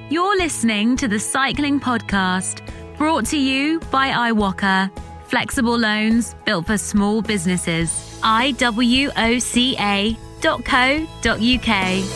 You're listening to the Cycling Podcast, brought to you by iWalker. Flexible loans built for small businesses. iwoca.co.uk.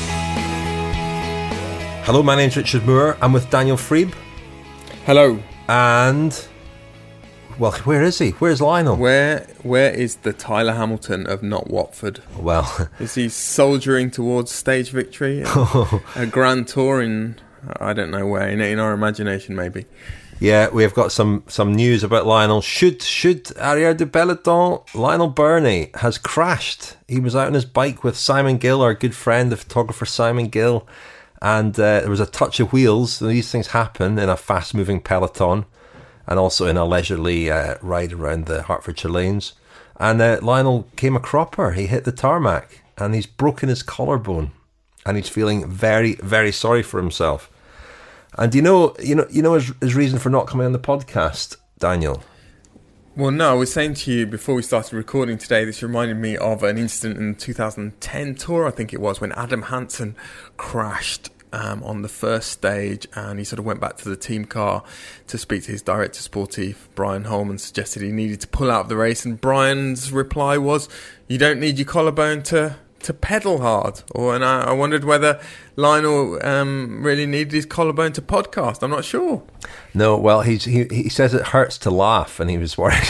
Hello, my name's Richard Moore. I'm with Daniel Freeb. Hello. And, well, where is he? Where's Lionel? Where is the Tyler Hamilton of not Watford? Well, is he soldiering towards stage victory? A grand tour in, I don't know where, in our imagination maybe. Yeah, we've got some news about Lionel. Should Arrière du Peloton, Lionel Burney has crashed. He was out on his bike with Simon Gill, our good friend, the photographer Simon Gill, and there was a touch of wheels. These things happen in a fast-moving peloton and also in a leisurely ride around the Hertfordshire lanes. And Lionel came a cropper. He hit the tarmac and he's broken his collarbone, and he's feeling very, very sorry for himself. And you know his reason for not coming on the podcast, Daniel? Well, no, I was saying to you before we started recording today, this reminded me of an incident in the 2010 Tour, I think it was, when Adam Hansen crashed on the first stage, and he sort of went back to the team car to speak to his director sportif, Brian Holman, suggested he needed to pull out of the race, and Brian's reply was, "You don't need your collarbone to pedal hard." And I wondered whether Lionel really needed his collarbone to podcast. I'm not sure. No, well, he says it hurts to laugh, and he was worried.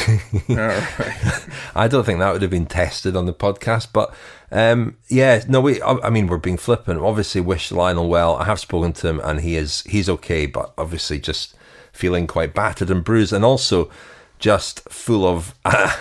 Right. I don't think that would have been tested on the podcast, but we're being flippant. Obviously, wish Lionel well. I have spoken to him, and he's okay, but obviously just feeling quite battered and bruised, and also just full of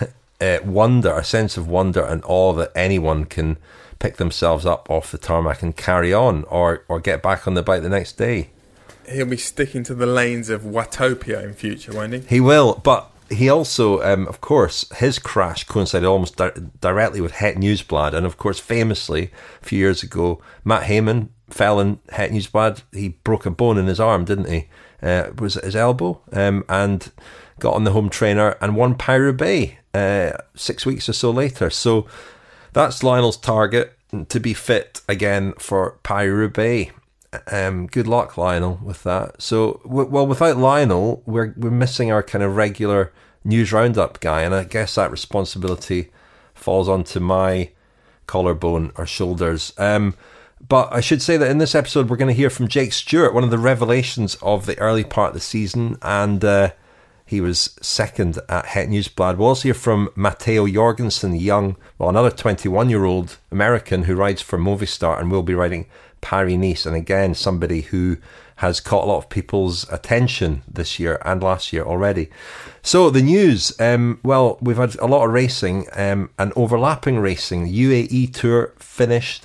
wonder, a sense of wonder and awe that anyone can pick themselves up off the tarmac and carry on, or get back on the bike the next day. He'll be sticking to the lanes of Watopia in future, won't he? He will, but he also, of course, his crash coincided almost directly with Het Nieuwsblad, and of course, famously, a few years ago, Matt Hayman fell in Het Nieuwsblad. He broke a bone in his arm, didn't he? Was it his elbow? And got on the home trainer and won Paris-Roubaix 6 weeks or so later. So that's Lionel's target, to be fit again for Paris-Roubaix. Good luck, Lionel, with that. So, without Lionel, we're missing our kind of regular news roundup guy, and I guess that responsibility falls onto my collarbone or shoulders. But I should say that in this episode, we're going to hear from Jake Stewart, one of the revelations of the early part of the season, and he was second at Het Nieuwsblad. We'll also hear from Matteo Jorgensen, another 21-year-old American who rides for Movistar and will be riding Paris-Nice, and again, somebody who has caught a lot of people's attention this year and last year already. So the news, we've had a lot of racing and overlapping racing. UAE Tour finished,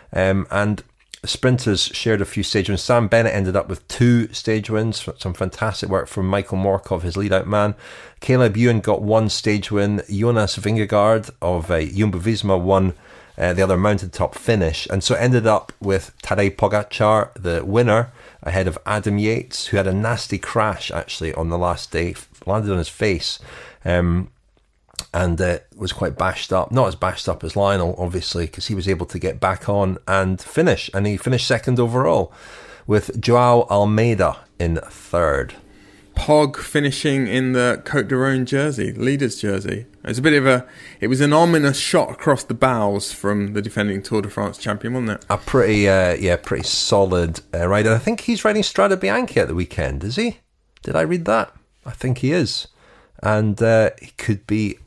and sprinters shared a few stage wins. Sam Bennett ended up with 2 stage wins. Some fantastic work from Michael Morkov, his lead-out man. Caleb Ewan got 1 stage win. Jonas Vingegaard of Jumbo-Visma won the other mountaintop finish, and so ended up with Tadej Pogačar, the winner, ahead of Adam Yates, who had a nasty crash actually on the last day, landed on his face, and was quite bashed up. Not as bashed up as Lionel, obviously, because he was able to get back on and finish, and he finished second overall, with Joao Almeida in third. Pog finishing in the Côte d'Aron jersey, leader's jersey. It was an ominous shot across the bows from the defending Tour de France champion, wasn't it? A pretty solid rider. I think he's riding Strade Bianche at the weekend, is he? Did I read that? I think he is, and he could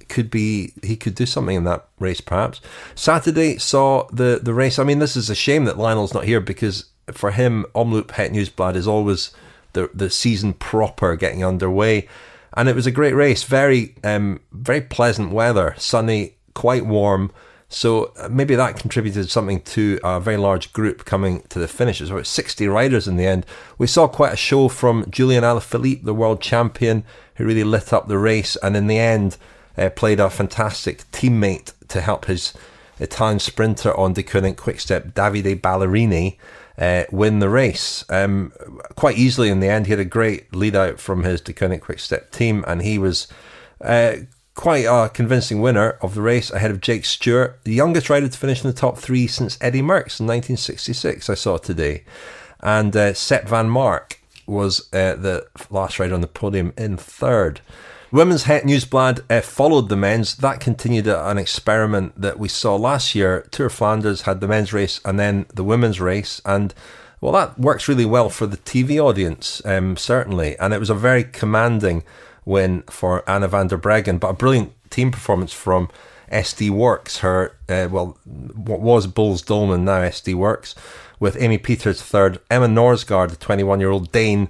do something in that race perhaps. Saturday saw the race. I mean, this is a shame that Lionel's not here, because for him, Omloop Het Nieuwsblad is always the season proper getting underway, and it was a great race. Very very pleasant weather, sunny, quite warm, so maybe that contributed something to a very large group coming to the finish. It was about 60 riders in the end. We saw quite a show from Julian Alaphilippe, the world champion, who really lit up the race, and in the end played a fantastic teammate to help his Italian sprinter on Deceuninck Quickstep, Davide Ballerini, win the race quite easily in the end. He had a great lead out from his Deceuninck Quickstep team, and he was quite a convincing winner of the race ahead of Jake Stewart, the youngest rider to finish in the top 3 since Eddie Merckx in 1966, I saw today. and Sepp van Mark was the last rider on the podium in third. Women's Het Nieuwsblad followed the men's. That continued an experiment that we saw last year. Tour of Flanders had the men's race and then the women's race, and well, that works really well for the TV audience, certainly. And it was a very commanding win for Anna van der Breggen, but a brilliant team performance from SD Worx, her, what was Bulls Dolman, now SD Worx, with Amy Peters third. Emma Norsgaard, the 21-year-old Dane,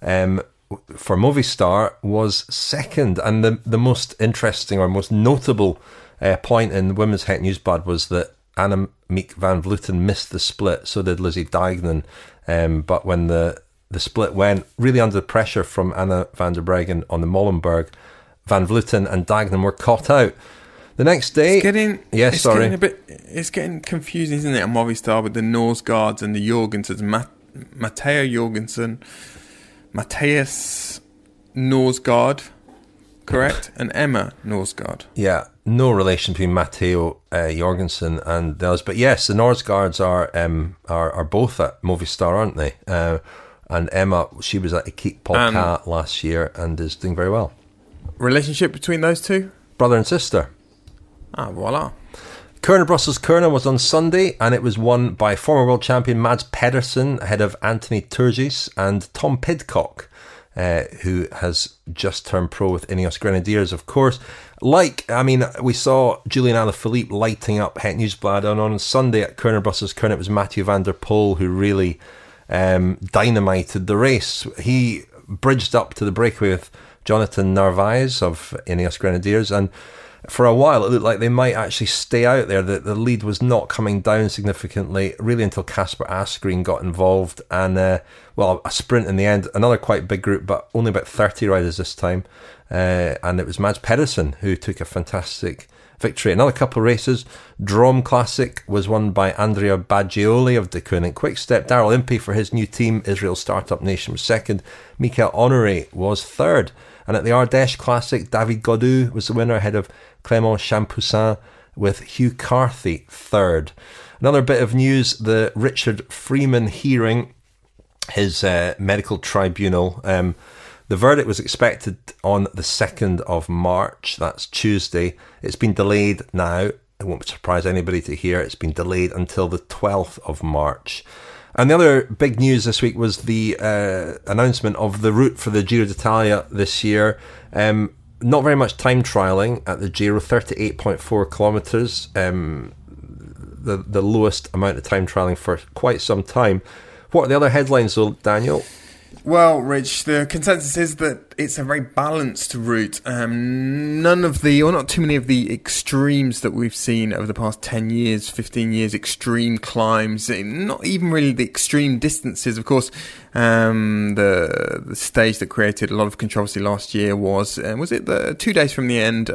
for Movistar, was second. And the most interesting or most notable point in Women's Het Nieuwsblad was that Annemiek van Vleuten missed the split, so did Lizzie Deignan. But when the split went, really under pressure from Anna van der Breggen on the Molenberg, Van Vleuten and Deignan were caught out. The next day... It's getting confusing, isn't it, on Movistar with the Norsgaards and the Jorgensens. Matteo Jorgensen, Matthias Norsgaard, correct? And Emma Norsgaard. Yeah, no relation between Matteo Jorgensen and those. But yes, the Norsgaards are both at Movistar, aren't they? And Emma, she was at Equipe Polka last year and is doing very well. Relationship between those two? Brother and sister. Ah, voila. Kuurne Brussels Kuurne was on Sunday, and it was won by former world champion Mads Pedersen ahead of Anthony Turgis and Tom Pidcock, who has just turned pro with Ineos Grenadiers, of course. We saw Julian Alaphilippe lighting up Het Nieuwsblad, and on Sunday at Kuurne Brussels Kuurne, it was Mathieu van der Poel who really dynamited the race. He bridged up to the breakaway with Jonathan Narvaez of Ineos Grenadiers, and for a while it looked like they might actually stay out there. The lead was not coming down significantly really until Kasper Asgreen got involved, and a sprint in the end. Another quite big group, but only about 30 riders this time, and it was Mads Pedersen who took a fantastic victory. Another couple of races. Drôme Classic was won by Andrea Baggioli of De Koning Quick-Step. Daryl Impey for his new team, Israel Startup Nation, was second. Michael Honoré was third. And at the Ardèche Classic, David Gaudu was the winner ahead of Clément Champoussin, with Hugh Carthy third. Another bit of news, the Richard Freeman hearing, his medical tribunal, the verdict was expected on the 2nd of March, that's Tuesday. It's been delayed now. It won't surprise anybody to hear it's been delayed until the 12th of March. And the other big news this week was the announcement of the route for the Giro d'Italia this year. Not very much time trialling at the Giro, 38.4 kilometres, the lowest amount of time trialling for quite some time. What are the other headlines though, Daniel? Well, Rich, the consensus is that it's a very balanced route. Not too many of the extremes that we've seen over the past 10 years, 15 years, extreme climbs, not even really the extreme distances. Of course, the stage that created a lot of controversy last year was it the 2 days from the end,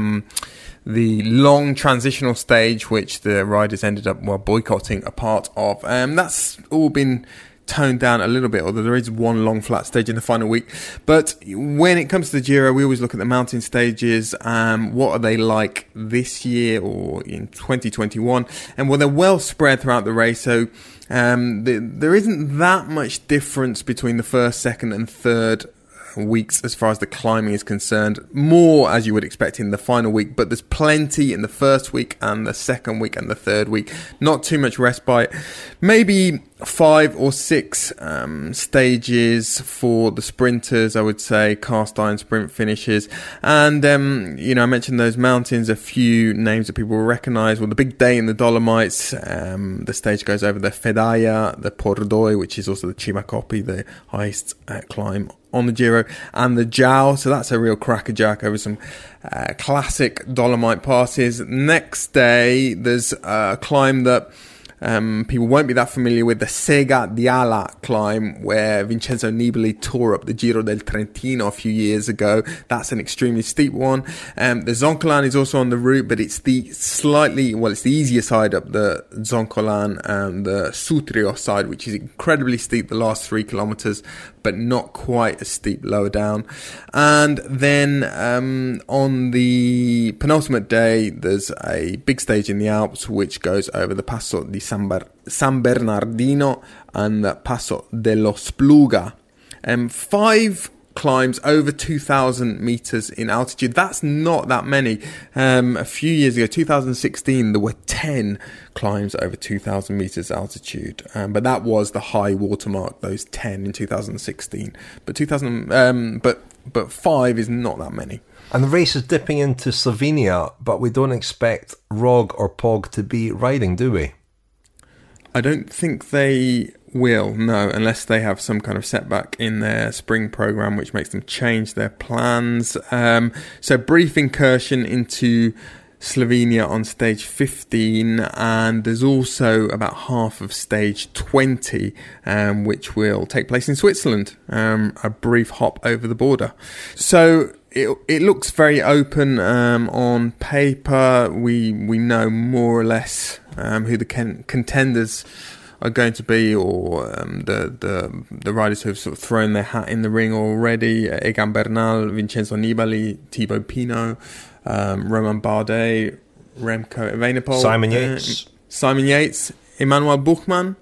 the long transitional stage, which the riders ended up boycotting a part of. That's all been toned down a little bit, although there is one long flat stage in the final week. But when it comes to the Giro, we always look at the mountain stages. What are they like this year or in 2021? And they're well spread throughout the race, so there isn't that much difference between the first, second and third weeks as far as the climbing is concerned. More, as you would expect, in the final week, but there's plenty in the first week and the second week and the third week. Not too much respite. Maybe 5 or 6 stages for the sprinters, I would say, cast iron sprint finishes. And I mentioned those mountains, a few names that people will recognise. Well, the big day in the Dolomites, the stage goes over the Fedaia, the Pordoi, which is also the Cimacopi, the highest climb on the Giro, and the Giao. So that's a real crackerjack over some classic Dolomite passes. Next day, there's a climb that people won't be that familiar with, the Sega di Ala climb, where Vincenzo Nibali tore up the Giro del Trentino a few years ago. That's an extremely steep one. The Zoncolan is also on the route, but it's the easier side up the Zoncolan, and the Sutrio side, which is incredibly steep the last 3 kilometres. but not quite as steep lower down. And then on the penultimate day, there's a big stage in the Alps which goes over the Passo di San Bernardino and the Passo dello Spluga. 5 climbs over 2,000 meters in altitude. That's not that many. A few years ago, 2016, there were 10 climbs over 2,000 meters altitude. But that was the high watermark, those 10 in 2016. But 5 is not that many. And the race is dipping into Slovenia, but we don't expect Rog or Pog to be riding, do we? I don't think they will, no, unless they have some kind of setback in their spring program which makes them change their plans. So brief incursion into Slovenia on stage 15, and there's also about half of stage 20 which will take place in Switzerland, a brief hop over the border. So it looks very open on paper. We know more or less who the contenders are going to be, or the riders who have sort of thrown their hat in the ring already: Egan Bernal, Vincenzo Nibali, Thibaut Pinot, Romain Bardet, Remco Evenepoel, Simon Yates, Emmanuel Buchmann.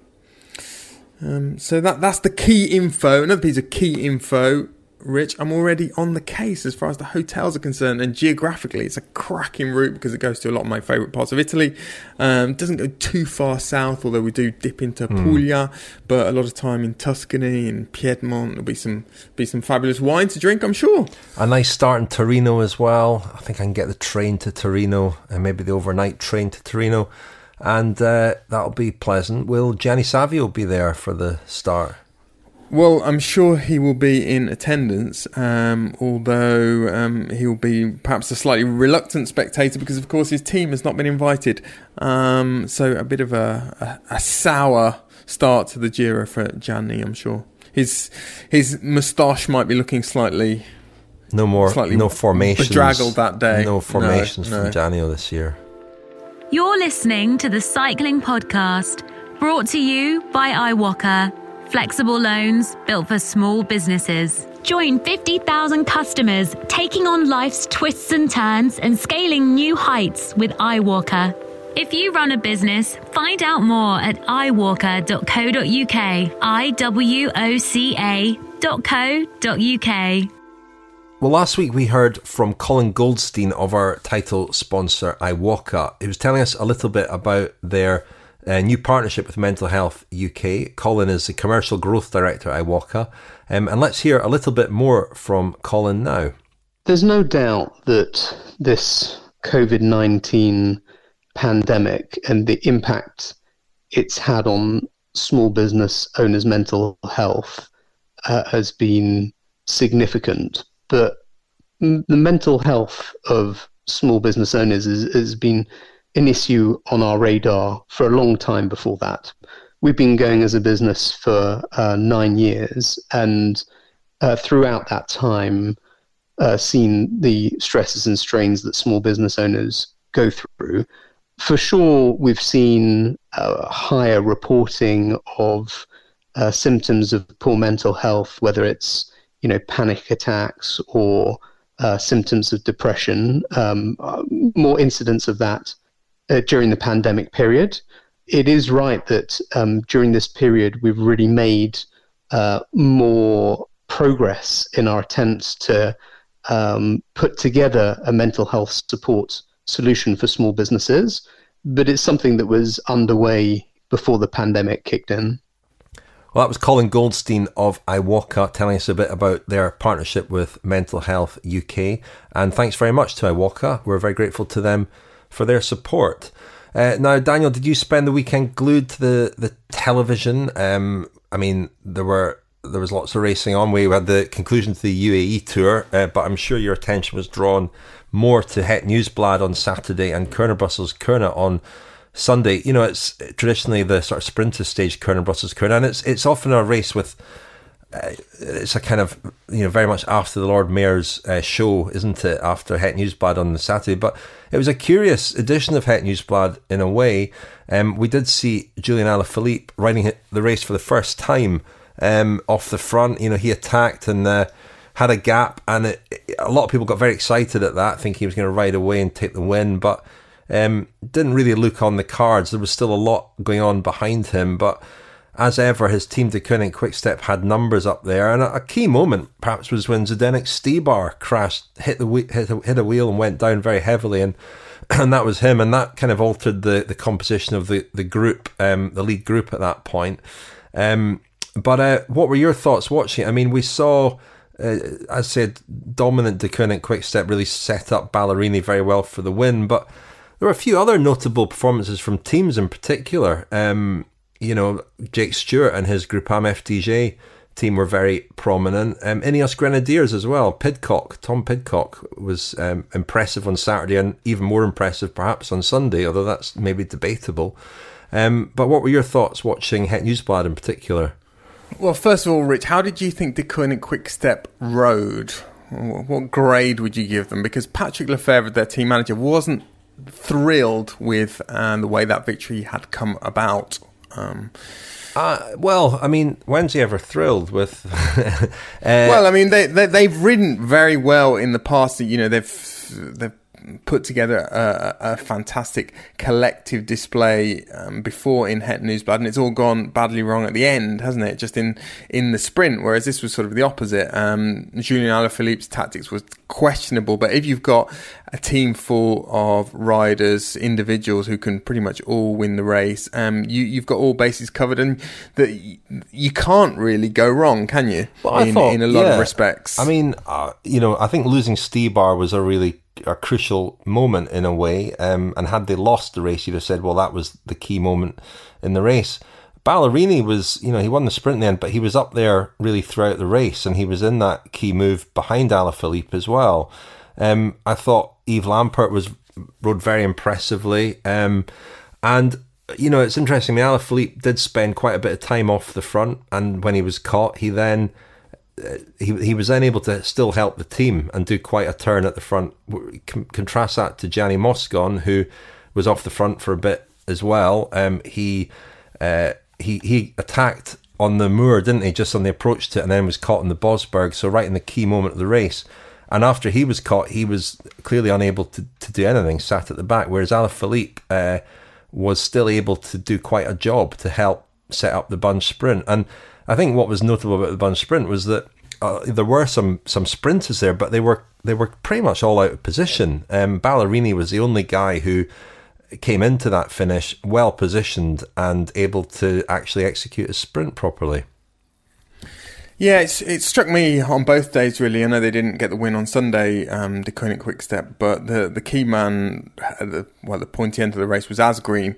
So that's the key info. Another piece of key info, Rich, I'm already on the case as far as the hotels are concerned, and geographically it's a cracking route because it goes to a lot of my favourite parts of Italy. It doesn't go too far south, although we do dip into Puglia, but a lot of time in Tuscany and Piedmont. There'll be some fabulous wine to drink, I'm sure. A nice start in Torino as well. I think I can get the train to Torino and maybe the overnight train to Torino, and that'll be pleasant. Will Gianni Savio be there for the start? Well, I'm sure he will be in attendance, although he will be perhaps a slightly reluctant spectator because, of course, his team has not been invited. So a bit of a sour start to the Giro for Gianni, I'm sure. His moustache might be looking slightly formations, bedraggled that day. No formations from Gianni this year. You're listening to the Cycling Podcast, brought to you by iWalker. Flexible loans built for small businesses. Join 50,000 customers taking on life's twists and turns and scaling new heights with iWalker. If you run a business, find out more at iWalker.co.uk. iWoca.co.uk. Well, last week we heard from Colin Goldstein of our title sponsor, iWalker. He was telling us a little bit about their new partnership with Mental Health UK. Colin is the Commercial Growth Director at iWalker. And let's hear a little bit more from Colin now. There's no doubt that this COVID-19 pandemic and the impact it's had on small business owners' mental health has been significant. But the mental health of small business owners has been an issue on our radar for a long time before that. We've been going as a business for 9 years, and throughout that time seen the stresses and strains that small business owners go through. For sure, we've seen higher reporting of symptoms of poor mental health, whether it's panic attacks or symptoms of depression, more incidents of that during the pandemic period. It is right that during this period we've really made more progress in our attempts to put together a mental health support solution for small businesses, but it's something that was underway before the pandemic kicked in. Well, that was Colin Goldstein of iWalker telling us a bit about their partnership with Mental Health UK. And thanks very much to iWalker. We're very grateful to them for their support. Now, Daniel, did you spend the weekend glued to the television? There was lots of racing on. We had the conclusion to the UAE Tour, but I'm sure your attention was drawn more to Het Nieuwsblad on Saturday and Kuurne Brussels Kuurne on Sunday. It's traditionally the sort of sprinter stage, Kuurne Brussels Kuurne, and it's often a race with it's a kind of very much after the Lord Mayor's show, isn't it? After Het Nieuwsblad on the Saturday, but it was a curious edition of Het Nieuwsblad in a way. We did see Julian Alaphilippe riding the race for the first time off the front. You know, he attacked and had a gap, and a lot of people got very excited at that, thinking he was going to ride away and take the win, but didn't really look on the cards. There was still a lot going on behind him, but as ever, his team Deceuninck Quick-Step had numbers up there, and a key moment perhaps was when Zdeněk Stybar crashed, hit a wheel and went down very heavily, and that was him, and that kind of altered the composition of the group, the lead group at that point. But what were your thoughts watching it? I mean, we saw, as I said, dominant Deceuninck Quick-Step really set up Ballerini very well for the win, but there were a few other notable performances from teams in particular. You know, Jake Stewart and his Groupama FDJ team were very prominent. Ineos Grenadiers as well. Tom Pidcock was impressive on Saturday, and even more impressive perhaps on Sunday, although that's maybe debatable. But what were your thoughts watching Het Nieuwsblad in particular? Well, first of all, Rich, how did you think Deceuninck Quick-Step rode? What grade would you give them? Because Patrick Lefevere, their team manager, wasn't thrilled with the way that victory had come about. Well, I mean, when's he ever thrilled with? Well, I mean, they've ridden very well in the past. You know, they've put together a fantastic collective display before in Het Nieuwsblad, and it's all gone badly wrong at the end, hasn't it? Just in the sprint, whereas this was sort of the opposite. Julien Alaphilippe's tactics was questionable, but if you've got a team full of riders, individuals who can pretty much all win the race, you've got all bases covered, and that you can't really go wrong, can you? Well, in a lot of respects. I mean, you know, I think losing Stybar was a crucial moment in a way, and had they lost the race, you'd have said, well, that was the key moment in the race. Ballerini was, you know, he won the sprint in the end, but he was up there really throughout the race, and he was in that key move behind Alaphilippe as well. I thought Yves Lampaert rode very impressively, and you know, it's interesting. Alaphilippe did spend quite a bit of time off the front, and when he was caught, he was then able to still help the team and do quite a turn at the front. Contrast that to Gianni Moscon, who was off the front for a bit as well. He attacked on the Moor, didn't he, just on the approach to it, and then was caught in the Bosberg, so right in the key moment of the race. And after he was caught, he was clearly unable to do anything, sat at the back, whereas Alaphilippe was still able to do quite a job to help set up the bunch sprint. And I think what was notable about the bunch sprint was that there were some sprinters there, but they were pretty much all out of position. Ballerini was the only guy who came into that finish well positioned and able to actually execute a sprint properly. Yeah, it struck me on both days, really. I know they didn't get the win on Sunday, Deceuninck Quick-Step, but the key man at the pointy end of the race was Asgreen,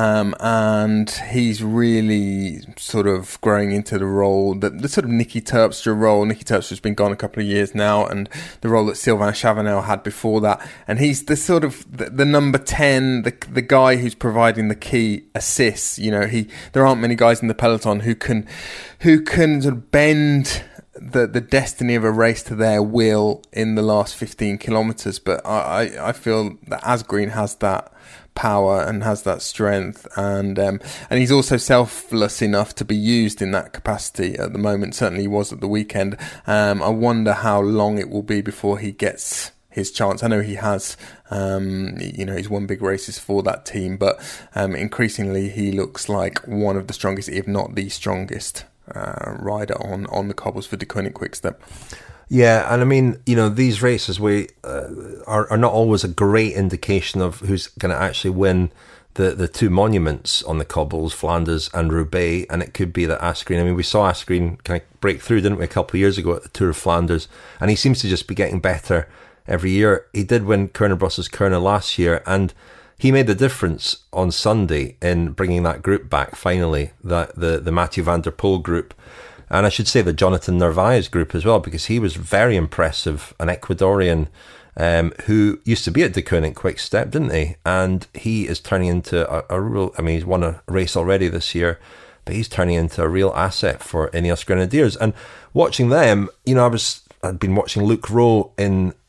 and he's really sort of growing into the role, the sort of Niki Terpstra role. Niki Terpstra's been gone a couple of years now, and the role that Sylvain Chavanel had before that, and he's the sort of the number 10, the guy who's providing the key assists. You know, there aren't many guys in the peloton who can sort of bend the destiny of a race to their will in the last 15 kilometres. But I feel that Asgreen has that power and has that strength, and he's also selfless enough to be used in that capacity at the moment. Certainly he was at the weekend. I wonder how long it will be before he gets his chance. I know he has, you know, he's won big races for that team, but increasingly he looks like one of the strongest, if not the strongest rider on the cobbles for Deceuninck Quick-Step. Yeah, and I mean, you know, these races are not always a great indication of who's going to actually win the two monuments on the cobbles, Flanders and Roubaix, and it could be that Asgreen. I mean, we saw Asgreen kind of break through, didn't we, a couple of years ago at the Tour of Flanders, and he seems to just be getting better every year. He did win Kuurne-Brussels-Kuurne last year, and he made the difference on Sunday in bringing that group back, finally, the Mathieu van der Poel group. And I should say the Jonathan Narvaez group as well, because he was very impressive, an Ecuadorian who used to be at Deceuninck Quick-Step, didn't he? And he is turning into a real, I mean, he's won a race already this year, but he's turning into a real asset for Ineos Grenadiers. And watching them, you know, I'd been watching Luke Rowe in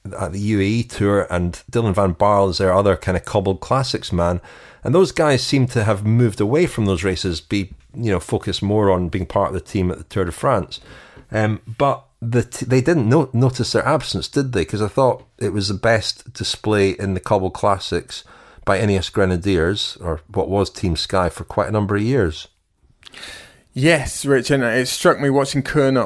at the UAE Tour, and Dylan van Baarle is their other kind of cobbled classics man. And those guys seem to have moved away from those races, focus more on being part of the team at the Tour de France. But they didn't notice their absence, did they? Because I thought it was the best display in the cobbled classics by Ineos Grenadiers, or what was Team Sky, for quite a number of years. Yes, Rich, and it struck me watching Kuurne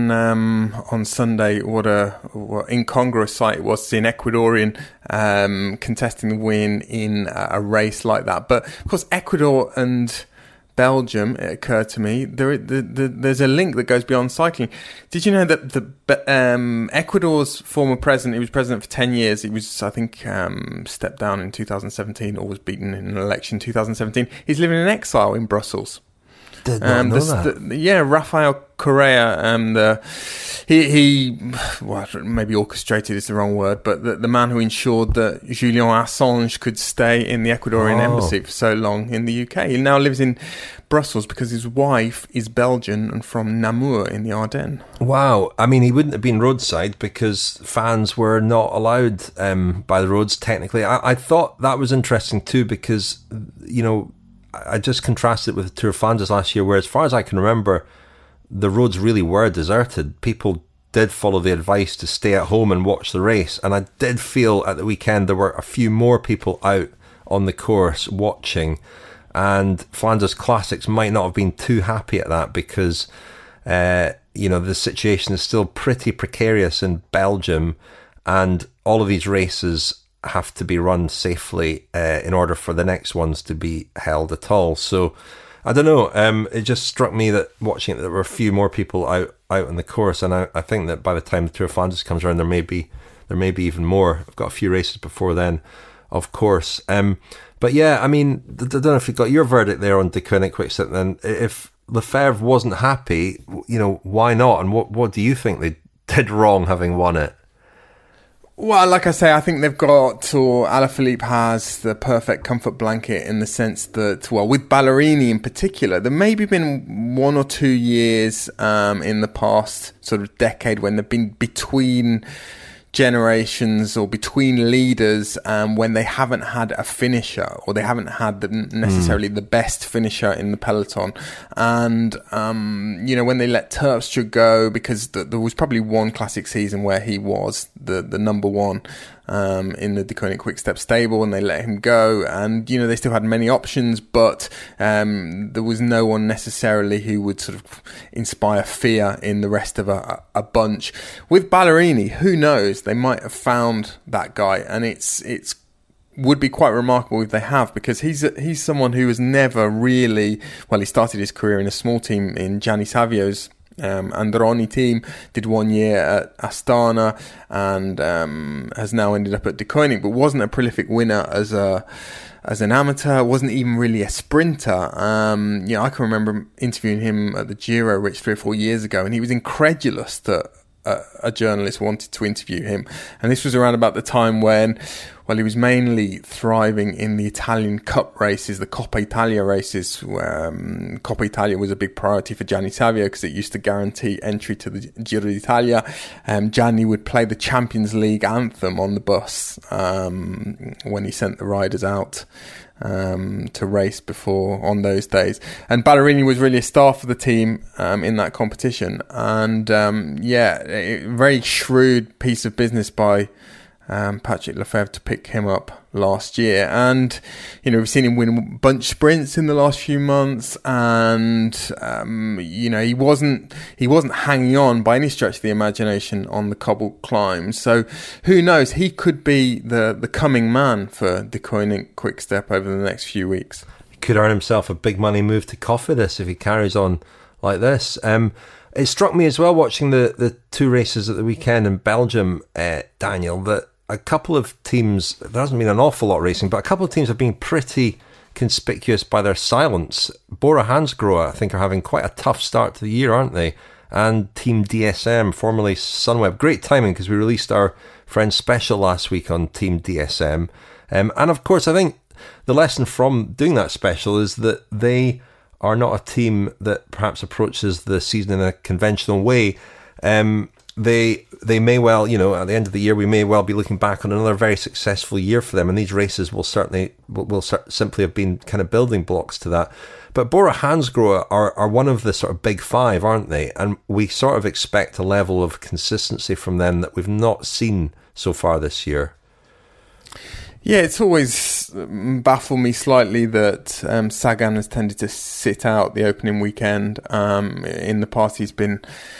on Sunday what incongruous sight it was to see an Ecuadorian contesting the win in a race like that. But of course, Ecuador and Belgium, it occurred to me, there's a link that goes beyond cycling. Did you know that Ecuador's former president, he was president for 10 years, he was, I think, stepped down in 2017 or was beaten in an election in 2017. He's living in exile in Brussels. Did not know that. Rafael Correa, he maybe orchestrated is the wrong word, but the man who ensured that Julian Assange could stay in the Ecuadorian embassy for so long in the UK. He now lives in Brussels because his wife is Belgian and from Namur in the Ardennes. Wow. I mean, he wouldn't have been roadside because fans were not allowed by the roads, technically. I thought that was interesting too because, I just contrasted it with the Tour of Flanders last year, where as far as I can remember, the roads really were deserted. People did follow the advice to stay at home and watch the race. And I did feel at the weekend there were a few more people out on the course watching. And Flanders Classics might not have been too happy at that because, the situation is still pretty precarious in Belgium. And all of these races have to be run safely in order for the next ones to be held at all. So I don't know. It just struck me that watching it, there were a few more people out on the course, and I think that by the time the Tour of Flanders comes around, there may be even more. I've got a few races before then, of course. But yeah, I mean, I don't know if you got your verdict there on De Koning Quickstep. Then, if Lefevre wasn't happy, why not? And what do you think they did wrong having won it? Well, like I say, I think they've got, or Alaphilippe has, the perfect comfort blanket in the sense that, well, with Ballerini in particular, there maybe been 1 or 2 years in the past sort of decade when they've been between generations or between leaders when they haven't had a finisher, or they haven't had necessarily the best finisher in the peloton. And when they let Terpstra go, because there was probably one classic season where he was the number one in the De Koning Quickstep stable, and they let him go, and they still had many options, but there was no one necessarily who would sort of inspire fear in the rest of a bunch. With Ballerini, who knows, they might have found that guy, and it's would be quite remarkable if they have, because he's someone who has never really, well, he started his career in a small team in Gianni Savio's Androni team, did 1 year at Astana, and has now ended up at De Koning, but wasn't a prolific winner as an amateur, wasn't even really a sprinter. I can remember interviewing him at the Giro, Rich, 3 or 4 years ago, and he was incredulous that a journalist wanted to interview him. And this was around about the time when, well, he was mainly thriving in the Italian Cup races, the Coppa Italia races, where Coppa Italia was a big priority for Gianni Savio because it used to guarantee entry to the Giro d'Italia. Gianni would play the Champions League anthem on the bus when he sent the riders out to race before on those days. And Ballerini was really a star for the team in that competition. And a very shrewd piece of business by Patrick Lefevre to pick him up last year. And we've seen him win bunch sprints in the last few months, and he wasn't hanging on by any stretch of the imagination on the cobbled climbs. So who knows, he could be the coming man for De Koning Quickstep over the next few weeks. He could earn himself a big money move to Cofidis if he carries on like this. It struck me as well watching the 2 races at the weekend in Belgium, Daniel, that a couple of teams, there hasn't been an awful lot racing, but a couple of teams have been pretty conspicuous by their silence. Bora Hansgrohe, I think, are having quite a tough start to the year, aren't they? And Team DSM, formerly Sunweb. Great timing, because we released our Friends Special last week on Team DSM. And of course, I think the lesson from doing that special is that they are not a team that perhaps approaches the season in a conventional way. they may well, at the end of the year, we may well be looking back on another very successful year for them, and these races will simply have been kind of building blocks to that. But Bora Hansgrohe are one of the sort of big five, aren't they? And we sort of expect a level of consistency from them that we've not seen so far this year. Yeah, it's always baffled me slightly that Sagan has tended to sit out the opening weekend. In the past, he's been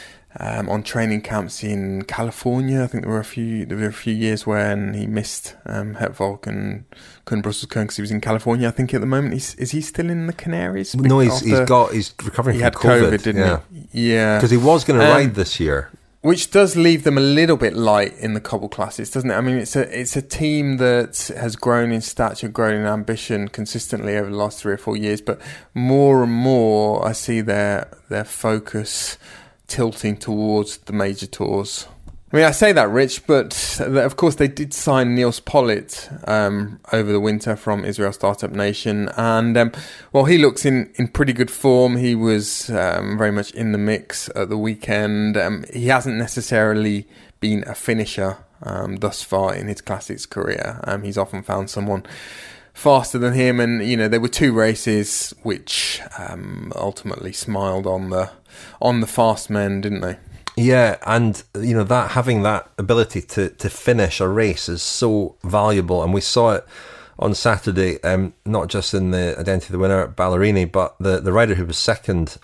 on training camps in California. I think there were a few years when he missed Hertvolk and Kuhn-Brussels-Kern because he was in California. I think at the moment is he still in the Canaries? No, he's recovering from COVID, didn't he? Yeah, because he was going to ride this year. Which does leave them a little bit light in the cobble classes, doesn't it? I mean, it's a team that has grown in stature, grown in ambition consistently over the last 3 or 4 years. But more and more, I see their focus tilting towards the major tours. I mean, I say that, Rich, but of course they did sign Niels Pollitt over the winter from Israel Startup Nation, and he looks in pretty good form. He was very much in the mix at the weekend. He hasn't necessarily been a finisher thus far in his classics career. He's often found someone faster than him, and there were 2 races which ultimately smiled on the fast men, didn't they? Yeah, and that having that ability to finish a race is so valuable, and we saw it on Saturday, not just in the Identity of the Winner at Ballerini, but the rider who was second,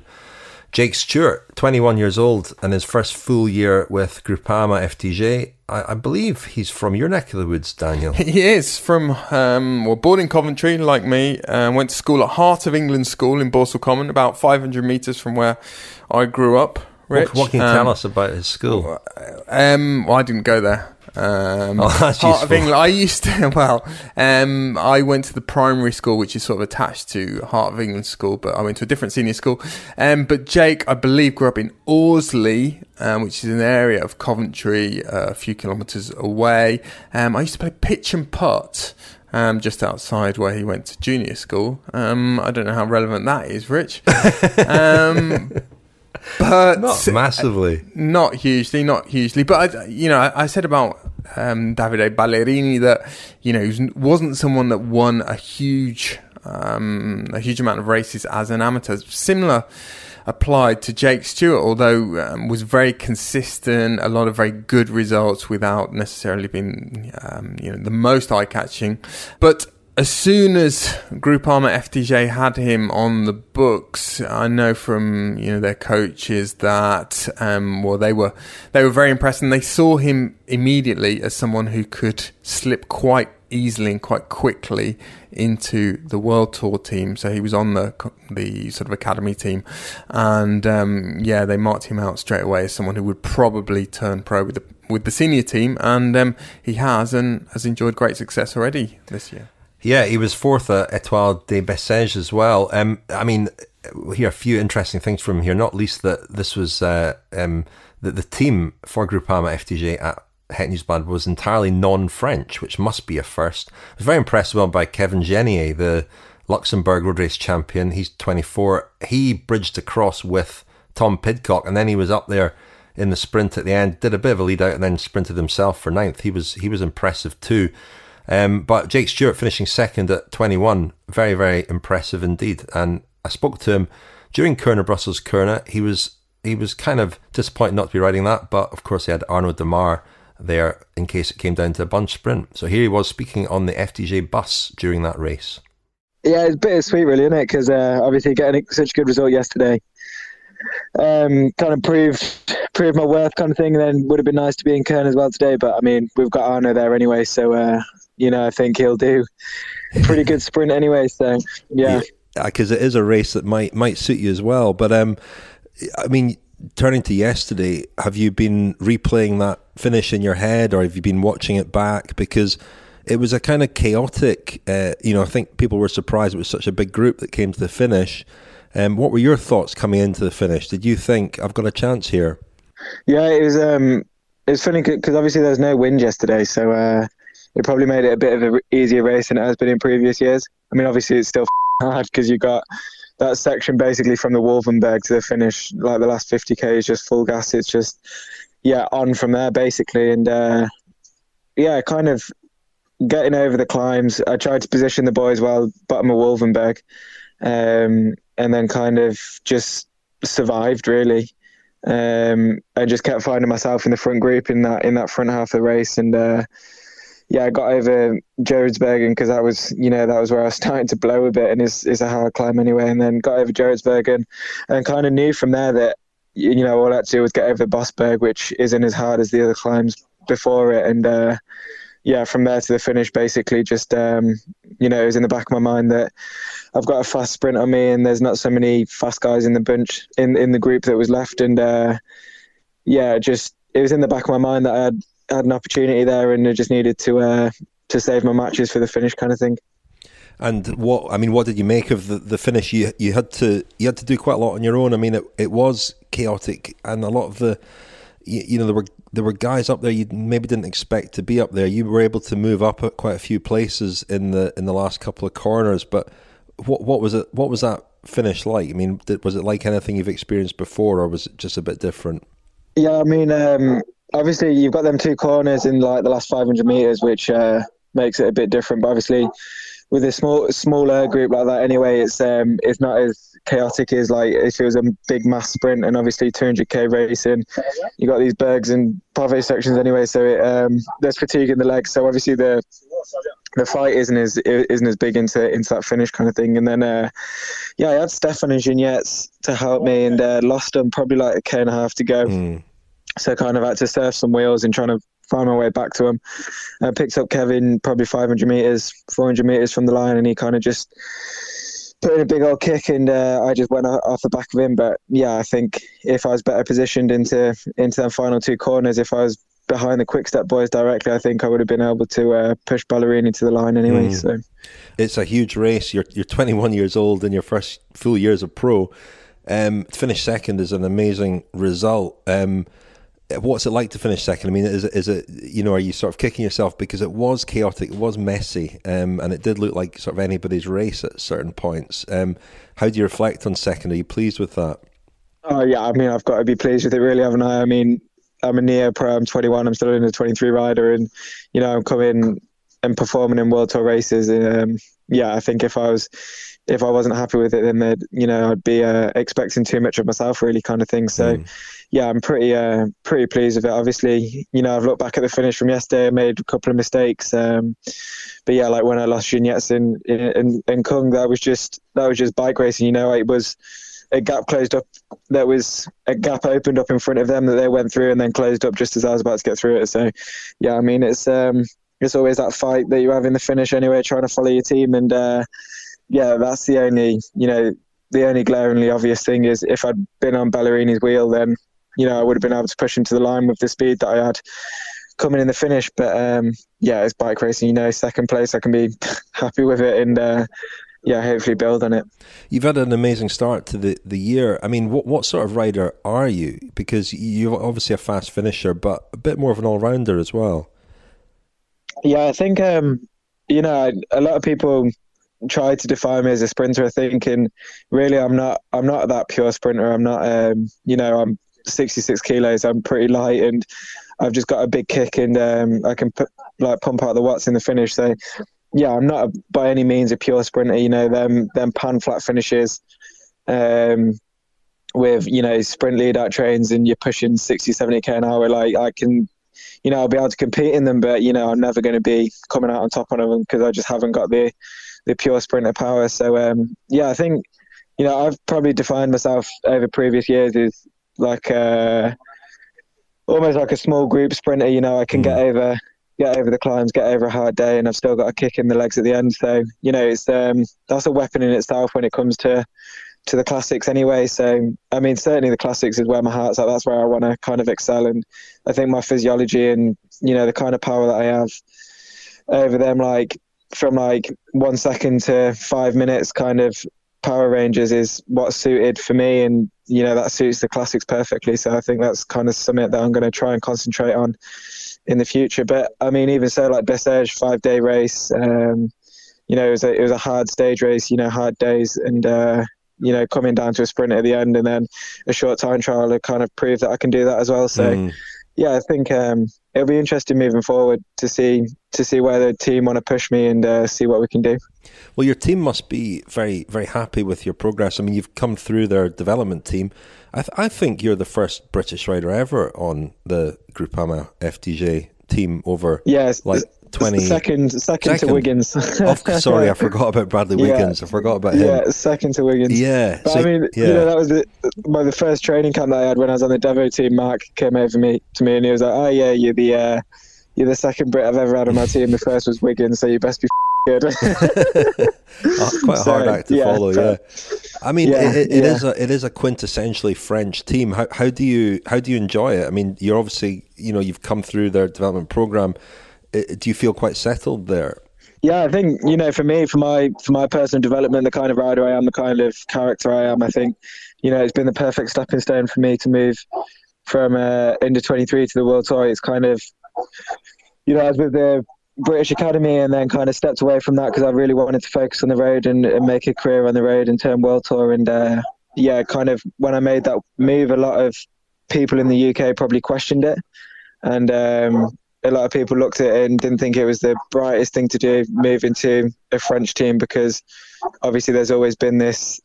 Jake Stewart, 21 years old, and his first full year with Groupama FDJ. I believe he's from your neck of the woods, Daniel. He is from, born in Coventry, like me, went to school at Heart of England School in Borsal Common, about 500 metres from where I grew up. Rich. What can you tell us about his school? I didn't go there. That's Heart of useful. England. I used to. I went to the primary school, which is sort of attached to Heart of England School, but I went to a different senior school. But Jake, I believe, grew up in Orsley, which is an area of Coventry, a few kilometres away. I used to play pitch and putt. Just outside where he went to junior school. I don't know how relevant that is, Rich. But not massively, not hugely. But I said about Davide Ballerini that he wasn't someone that won a huge amount of races as an amateur. Similar applied to Jake Stewart, although was very consistent, a lot of very good results without necessarily being the most eye-catching. But as soon as Groupama FDJ had him on the books, I know from their coaches that they were very impressed, and they saw him immediately as someone who could slip quite easily and quite quickly into the World Tour team. So he was on the sort of academy team, and they marked him out straight away as someone who would probably turn pro with the senior team, and he has enjoyed great success already this year. Yeah, he was 4th at Étoile de Bessèges as well. I mean, we hear a few interesting things from him here, not least that this was the team for Groupama FDJ at Het Nieuwsblad was entirely non-French, which must be a first. I was very impressed by Kevin Genier, the Luxembourg road race champion. He's 24. He bridged across with Tom Pidcock, and then he was up there in the sprint at the end, did a bit of a lead out, and then sprinted himself for 9th. He was impressive too. But Jake Stewart finishing 2nd at 21, very, very impressive indeed. And I spoke to him during Kuurne-Brussels-Kuurne. He was kind of disappointed not to be riding that, but of course he had Arnaud Demar there in case it came down to a bunch sprint. So here he was speaking on the FDJ bus during that race. Yeah, it's bittersweet really, isn't it? Because obviously getting such a good result yesterday kind of proved my worth kind of thing, and then would have been nice to be in Kuurne as well today. But I mean, we've got Arnaud there anyway, so I think he'll do a pretty good sprint anyway. So yeah, because it is a race that might suit you as well. But I mean, turning to yesterday, have you been replaying that finish in your head, or have you been watching it back? Because it was a kind of chaotic. I think people were surprised it was such a big group that came to the finish. What were your thoughts coming into the finish? Did you think I've got a chance here? Yeah, it was funny because obviously there was no wind yesterday, so it probably made it a bit of an easier race than it has been in previous years. I mean, obviously it's still hard because you got that section basically from the Wolvenberg to the finish, like the last 50k is just full gas. It's just on from there basically. And kind of getting over the climbs. I tried to position the boys well, bottom of Wolvenberg, and then kind of just survived really. I just kept finding myself in the front group in that front half of the race, and I got over Gerardsbergen because that was where I was starting to blow a bit, and is a hard climb anyway. And then got over Gerardsbergen, and kind of knew from there that all I had to do was get over Bosberg, which isn't as hard as the other climbs before it. And from there to the finish, basically just it was in the back of my mind that I've got a fast sprint on me, and there's not so many fast guys in the bunch in the group that was left. And it was in the back of my mind that I had an opportunity there, and I just needed to save my matches for the finish, kind of thing. And what did you make of the finish? You had to do quite a lot on your own. I mean, it was chaotic, and a lot of there were guys up there you maybe didn't expect to be up there. You were able to move up at quite a few places in the last couple of corners. But what was it? What was that finish like? I mean, was it like anything you've experienced before, or was it just a bit different? Yeah, I mean, obviously you've got them two corners in like the last 500 meters, which makes it a bit different. But obviously, with a smaller group like that, anyway, it's not as chaotic as like if it was a big mass sprint. And obviously 200k racing, you got these bergs and pavé sections anyway, so there's fatigue in the legs. So obviously the fight isn't as big into that finish kind of thing. And then I had Stefan and Gignettes to help me, and lost them probably like a k and a half to go. So kind of had to surf some wheels and trying to find my way back to him. I picked up Kevin probably 500 meters, 400 meters from the line, and he kind of just put in a big old kick, and I just went off the back of him. But I think if I was better positioned into the final two corners, if I was behind the Quick Step boys directly, I think I would have been able to push Ballerini to the line anyway. So it's a huge race. You're 21 years old in your first full year as a pro. To finish second is an amazing result. What's it like to finish second? I mean, is it are you sort of kicking yourself because it was chaotic, it was messy, and it did look like sort of anybody's race at certain points. How do you reflect on second? Are you pleased with that? Oh yeah, I mean, I've got to be pleased with it, really, haven't I? I mean, I'm a neo pro. I'm 21. I'm still in a 23 rider, and I'm coming and performing in World Tour races. I think if I wasn't happy with it, then I'd be expecting too much of myself, really, kind of thing. So. I'm pretty pleased with it. Obviously, I've looked back at the finish from yesterday. I made a couple of mistakes, but like when I lost Gignettes in Kung, that was just bike racing. It was a gap closed up. There was a gap opened up in front of them that they went through, and then closed up just as I was about to get through it. So, I mean, it's always that fight that you have in the finish anyway, trying to follow your team, and that's the only the only glaringly obvious thing is if I'd been on Ballerini's wheel, then I would have been able to push him to the line with the speed that I had coming in the finish. But it's bike racing. Second place, I can be happy with it, and hopefully build on it. You've had an amazing start to the year. I mean, what sort of rider are you? Because you're obviously a fast finisher, but a bit more of an all-rounder as well. Yeah, I think a lot of people try to define me as a sprinter, I think, and really I'm not that pure sprinter. I'm not I'm 66 kilos, I'm pretty light, and I've just got a big kick, and I can pump out the watts in the finish. So I'm not by any means a pure sprinter. Them pan flat finishes with sprint lead out trains, and you're pushing 60-70k an hour, like I can I'll be able to compete in them, but I'm never going to be coming out on top on them because I just haven't got the pure sprinter power. So I think I've probably defined myself over previous years as like almost like a small group sprinter. I can get over the climbs, get over a hard day, and I've still got a kick in the legs at the end. So it's that's a weapon in itself when it comes to the classics anyway. So I mean, certainly the classics is where my heart's at. That's where I want to kind of excel, and I think my physiology and the kind of power that I have over them, like from like 1 second to 5 minutes kind of power ranges, is what's suited for me, and that suits the classics perfectly. So I think that's kind of something that I'm going to try and concentrate on in the future. But I mean, even so, like Bessèges 5-day race, it was a hard stage race, hard days, and coming down to a sprint at the end, and then a short time trial to kind of prove that I can do that as well. So yeah, I think it'll be interesting moving forward to see where the team want to push me and see what we can do. Well, your team must be very, very happy with your progress. I mean, you've come through their development team. I think you're the first British rider ever on the Groupama FDJ team over 20... Second to Wiggins. Sorry, I forgot about Bradley Wiggins. I forgot about him. Yeah, second to Wiggins. Yeah. But that was the first training camp that I had when I was on the Devo team. Mark came over to me and he was like, "Oh yeah, you're the second Brit I've ever had on my team. The first was Wiggins, so you best be good." Quite a hard act to follow. Yeah. I mean, it is a quintessentially French team. How do you enjoy it? I mean, you're obviously, you've come through their development program. Do you feel quite settled there? Yeah, I think, for me, for my personal development, the kind of rider I am, the kind of character I am, I think, it's been the perfect stepping stone for me to move from under 23 to the World Tour. It's kind of, I was with the British Academy and then kind of stepped away from that because I really wanted to focus on the road and make a career on the road and turn World Tour. And kind of when I made that move, a lot of people in the UK probably questioned it. And a lot of people looked at it and didn't think it was the brightest thing to do, move into a French team, because obviously there's always been this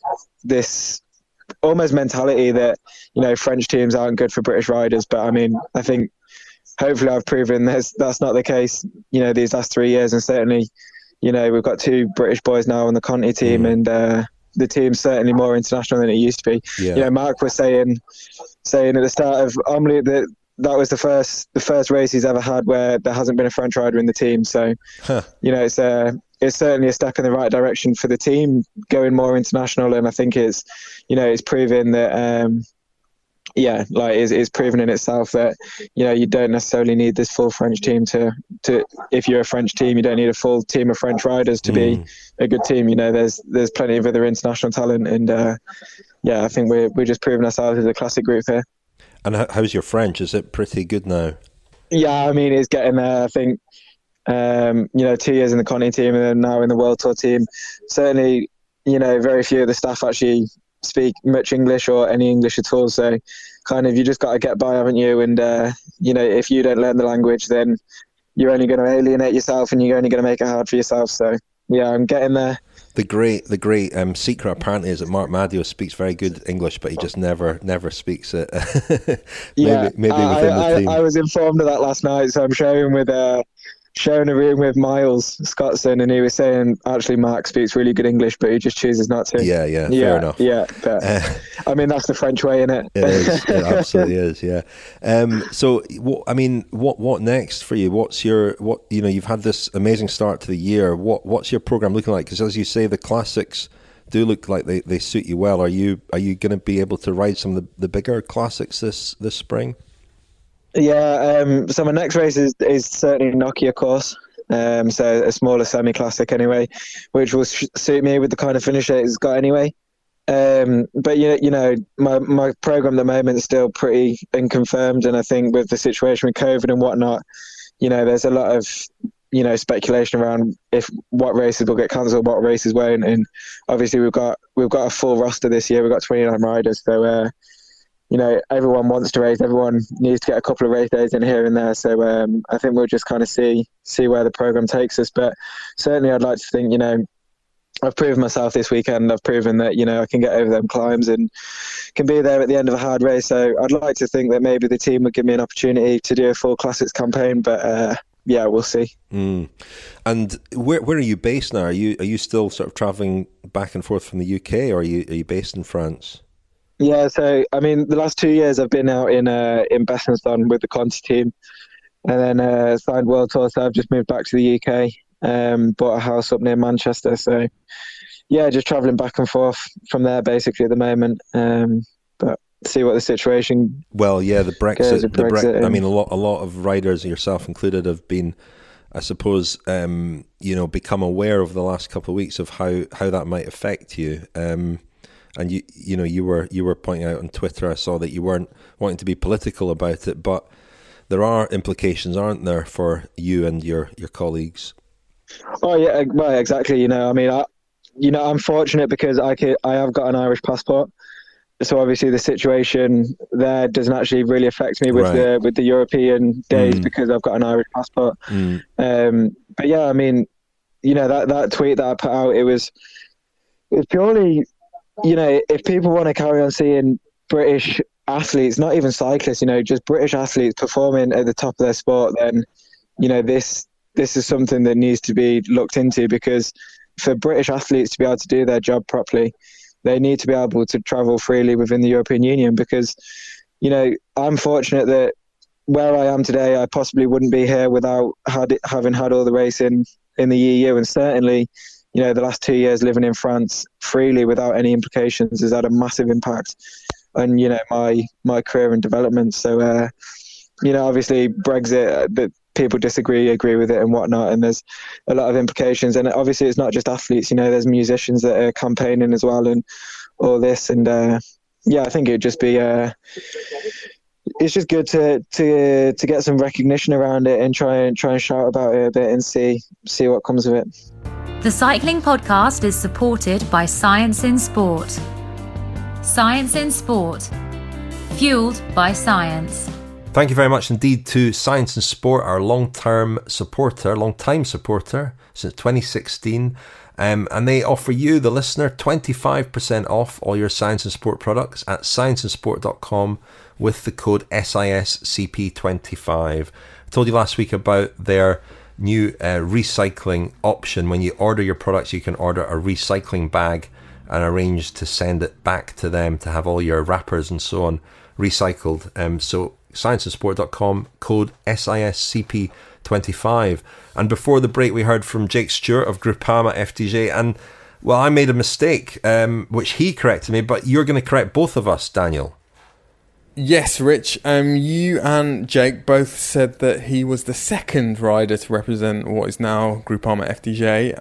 almost mentality that, French teams aren't good for British riders. But I mean, I think hopefully I've proven that's not the case, these last 3 years. And certainly, we've got 2 British boys now on the Conti team, and the team's certainly more international than it used to be. Yeah. Mark was saying at the start of Omloop that was the first race he's ever had where there hasn't been a French rider in the team. So, it's certainly a step in the right direction for the team going more international. And I think it's proven that, it's proven in itself that, you don't necessarily need this full French team to if you're a French team, you don't need a full team of French riders to be a good team. There's plenty of other international talent. And, I think we're just proving ourselves as a classic group here. And how's your French? Is it pretty good now? Yeah, I mean, it's getting there. I think, 2 years in the Conti team and then now in the World Tour team. Certainly, very few of the staff actually speak much English or any English at all. So kind of you just got to get by, haven't you? And, if you don't learn the language, then you're only going to alienate yourself and you're only going to make it hard for yourself. So, yeah, I'm getting there. The great secret apparently is that Mark Madio speaks very good English, but he just never speaks it. maybe within the team. I was informed of that last night, so I'm sharing a room with Miles Scottson, and he was saying actually Mark speaks really good English, but he just chooses not to. Yeah, fair enough. Yeah, but I mean that's the French way, isn't it? It is. It absolutely is. Yeah. So, what next for you? You've had this amazing start to the year. What's your program looking like? Because as you say, the classics do look like they suit you well. Are you going to be able to ride some of the bigger classics this spring? Yeah, so my next race is certainly Nokia course, so a smaller semi-classic anyway, which will suit me with the kind of finish that it's got anyway. But my program at the moment is still pretty unconfirmed, and I think with the situation with COVID and whatnot, there's a lot of speculation around what races will get cancelled, what races won't, and obviously we've got a full roster this year. We've got 29 riders, so. Everyone wants to race. Everyone needs to get a couple of race days in here and there. So I think we'll just kind of see where the program takes us. But certainly, I'd like to think, I've proven myself this weekend. I've proven that I can get over them climbs and can be there at the end of a hard race. So I'd like to think that maybe the team would give me an opportunity to do a full classics campaign. But we'll see. And where are you based now? Are you still sort of travelling back and forth from the UK, or are you based in France? Yeah, so I mean, the last 2 years I've been out in Besançon with the Conti team, and then signed World Tour. So I've just moved back to the UK, bought a house up near Manchester. So yeah, just travelling back and forth from there basically at the moment. But see what the situation. Well, yeah, the Brexit. I mean, a lot of riders, yourself included, have been, I suppose, become aware over the last couple of weeks of how that might affect you. And you were pointing out on Twitter, I saw that you weren't wanting to be political about it, but there are implications, aren't there, for you and your colleagues? Oh yeah, well exactly. I mean, I'm fortunate because I have got an Irish passport, So obviously the situation there doesn't actually really affect me with the European days because I've got an Irish passport. But yeah, I mean, you know, that tweet that I put out, it was purely, you know, if people want to carry on seeing British athletes, not even cyclists, you know, just British athletes performing at the top of their sport, then, you know, this is something that needs to be looked into, because for British athletes to be able to do their job properly, they need to be able to travel freely within the European Union. Because, you know, I'm fortunate that where I am today, I possibly wouldn't be here without having had all the racing in the EU. And certainly, you know, the last 2 years living in France freely without any implications has had a massive impact on, you know, my career and development. So, you know, obviously Brexit, that people agree with it and whatnot, and there's a lot of implications. And obviously it's not just athletes, you know, there's musicians that are campaigning as well and all this. And yeah, I think it'd just be it's just good to get some recognition around it and try and shout about it a bit and see what comes of it. The Cycling Podcast is supported by Science in Sport. Science in Sport, fueled by science. Thank you very much indeed to Science in Sport, our long-time supporter since 2016. And they offer you, the listener, 25% off all your Science in Sport products at scienceinsport.com with the code SISCP25. I told you last week about their new recycling option. When you order your products, you can order a recycling bag and arrange to send it back to them to have all your wrappers and so on recycled. So scienceinsport.com, code SISCP25. And before the break, we heard from Jake Stewart of Groupama FDJ. And, well, I made a mistake, which he corrected me, but you're going to correct both of us, Daniel. Yes, Rich. You and Jake both said that he was the second rider to represent what is now Groupama FDJ.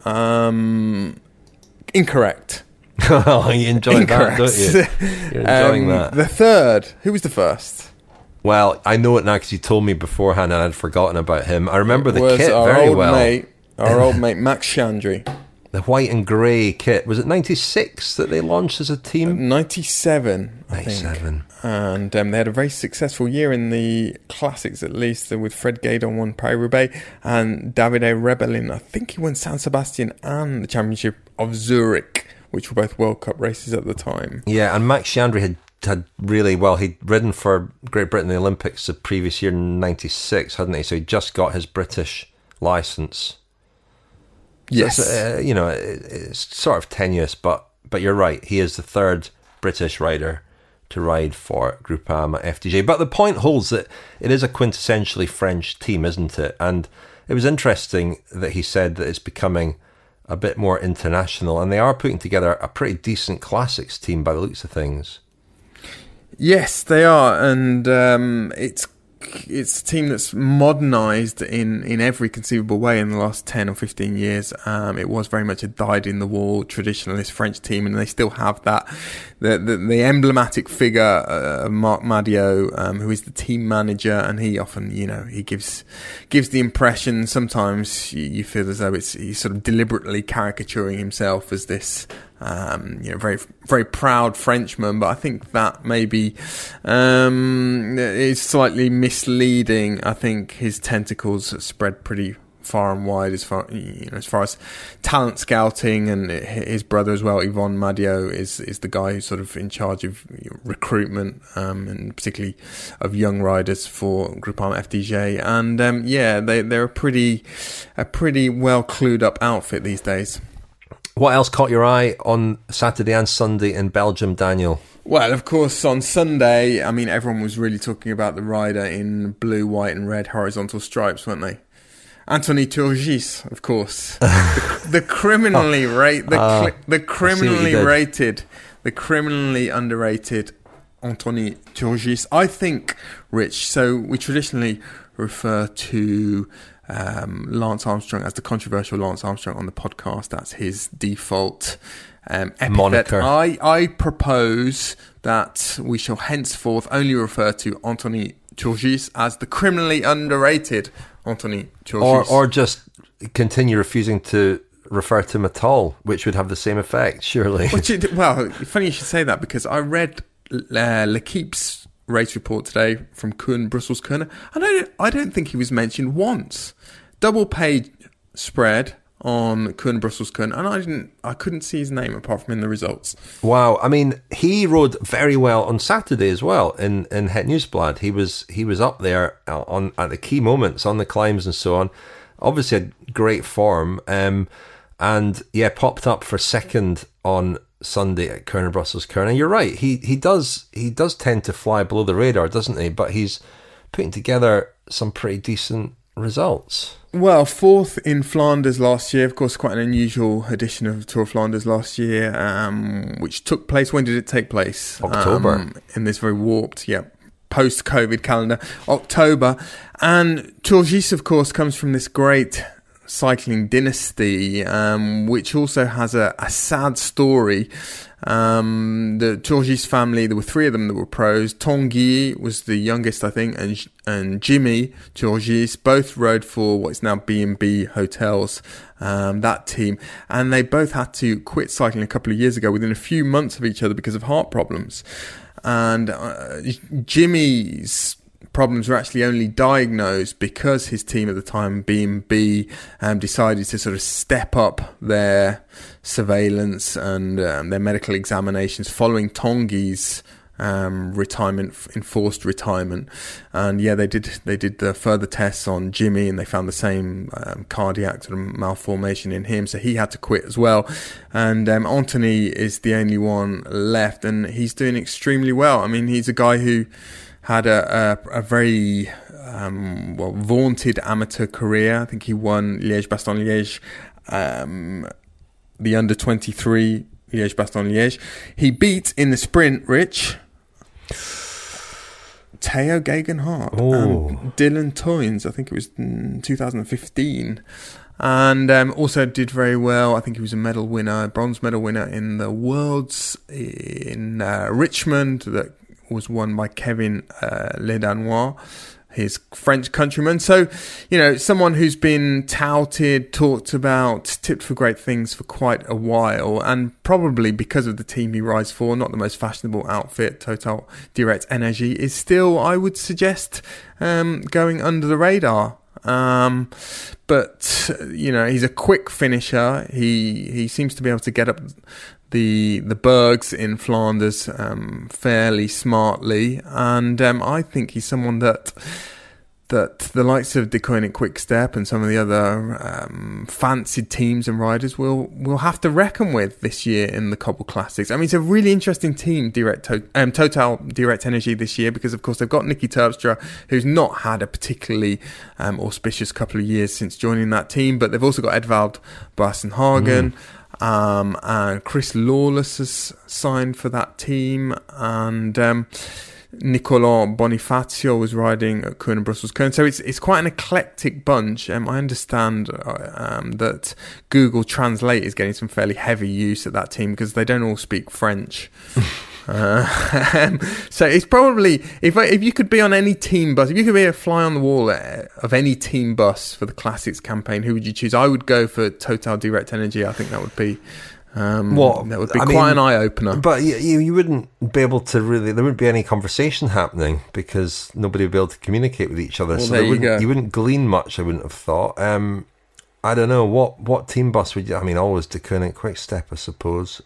Incorrect. Oh, you enjoyed that, don't you? You're enjoying that. The third. Who was the first? Well, I know it now because you told me beforehand and I'd forgotten about him. I remember the kit very well. Our old mate, Max Chandry. The white and grey kit. Was it 96 that they launched as a team? 97, I 97. think. And they had a very successful year in the classics, at least, with Fred Gaydon won Paris-Roubaix and Davide Rebellin. I think he won San Sebastian and the Championship of Zurich, which were both World Cup races at the time. Yeah, and Max Chandry had really, well, he'd ridden for Great Britain in the Olympics the previous year in 96, hadn't he? So he just got his British licence. Yes. So you know, it's sort of tenuous, but you're right. He is the third British rider to ride for Groupama FDJ. But the point holds that it is a quintessentially French team, isn't it? And it was interesting that he said that it's becoming a bit more international, and they are putting together a pretty decent classics team by the looks of things. Yes, they are, and it's a team that's modernised in every conceivable way in the last 10 or 15 years. It was very much a dyed-in-the-wall traditionalist French team, and they still have that. The emblematic figure of Marc Madiot, who is the team manager, and he often, you know, he gives the impression, sometimes you feel as though he's sort of deliberately caricaturing himself as this very, very proud Frenchman, but I think that maybe is slightly misleading. I think his tentacles spread pretty far and wide as far as talent scouting, and his brother as well, Yvon Madiot, is the guy who's sort of in charge of recruitment, and particularly of young riders for Groupama FDJ. And they're a pretty well clued up outfit these days. What else caught your eye on Saturday and Sunday in Belgium, Daniel? Well, of course, on Sunday, I mean, everyone was really talking about the rider in blue, white and red horizontal stripes, weren't they? Anthony Turgis, of course. the criminally underrated Anthony Turgis. I think, Rich, so we traditionally refer to Lance Armstrong as the controversial Lance Armstrong on the podcast. That's his default epithet. Moniker. I propose that we shall henceforth only refer to Anthony Turgis as the criminally underrated Anthony Turgis. Or just continue refusing to refer to him at all, which would have the same effect, surely. Well, funny you should say that, because I read L'Equipe's race report today from Koen Brussels Koerner, and I don't think he was mentioned once. Double pay spread on Koen Brussels Koerner, and I couldn't see his name apart from in the results. Wow, I mean, he rode very well on Saturday as well in Het Nieuwsblad. He was up there at the key moments on the climbs and so on. Obviously, had great form, and yeah, popped up for second on Sunday at Koerner Brussels Koerner. You're right, he does tend to fly below the radar, doesn't he? But he's putting together some pretty decent results. Well, fourth in Flanders last year, of course, quite an unusual edition of Tour of Flanders last year, which took place. When did it take place? October. In this very warped, post-COVID calendar, October. And Turgis, of course, comes from this great cycling dynasty, which also has a sad story. The Turgis family, there were three of them that were pros. Tanguy was the youngest, I think, and Jimmy Turgis both rode for what is now B&B Hotels, that team, and they both had to quit cycling a couple of years ago within a few months of each other because of heart problems. And Jimmy's problems were actually only diagnosed because his team at the time, B&B, decided to sort of step up their surveillance and their medical examinations following Tonguy's enforced retirement. And yeah, they did the further tests on Jimmy, and they found the same cardiac sort of malformation in him, so he had to quit as well. And Anthony is the only one left, and he's doing extremely well. I mean, he's a guy who had a very vaunted amateur career. I think he won Liège-Bastogne-Liège, the under-23 Liège-Bastogne-Liège. He beat in the sprint, Rich, Theo Gegenhardt and Dylan Toynes. I think it was 2015. And also did very well. I think he was a medal winner, bronze medal winner in the Worlds in Richmond, that was won by Kevin Ledanois, his French countryman. So, you know, someone who's been touted, talked about, tipped for great things for quite a while, and probably because of the team he rides for, not the most fashionable outfit, Total Direct Energy, is still, I would suggest, going under the radar. But, you know, he's a quick finisher. He seems to be able to get up the bergs in Flanders fairly smartly, and I think he's someone that the likes of De Koning Quick-Step and some of the other fancied teams and riders will have to reckon with this year in the Cobble Classics. I mean, it's a really interesting team, Total Direct Energy this year, because of course they've got Nicky Terpstra, who's not had a particularly auspicious couple of years since joining that team, but they've also got Edvald Boasson-Hagen. And Chris Lawless has signed for that team, and Nicolò Bonifacio was riding at Koerner Brussels Koerner. So it's quite an eclectic bunch. I understand that Google Translate is getting some fairly heavy use at that team because they don't all speak French. So it's probably, if you could be on any team bus, if you could be a fly on the wall of any team bus for the Classics campaign, who would you choose? I would go for Total Direct Energy. I think that would be quite an eye opener. But you wouldn't be able to really. There wouldn't be any conversation happening because nobody would be able to communicate with each other. Well, so you wouldn't glean much. I wouldn't have thought. I don't know what team bus would you? I mean, always De Koning Quick-Step, I suppose.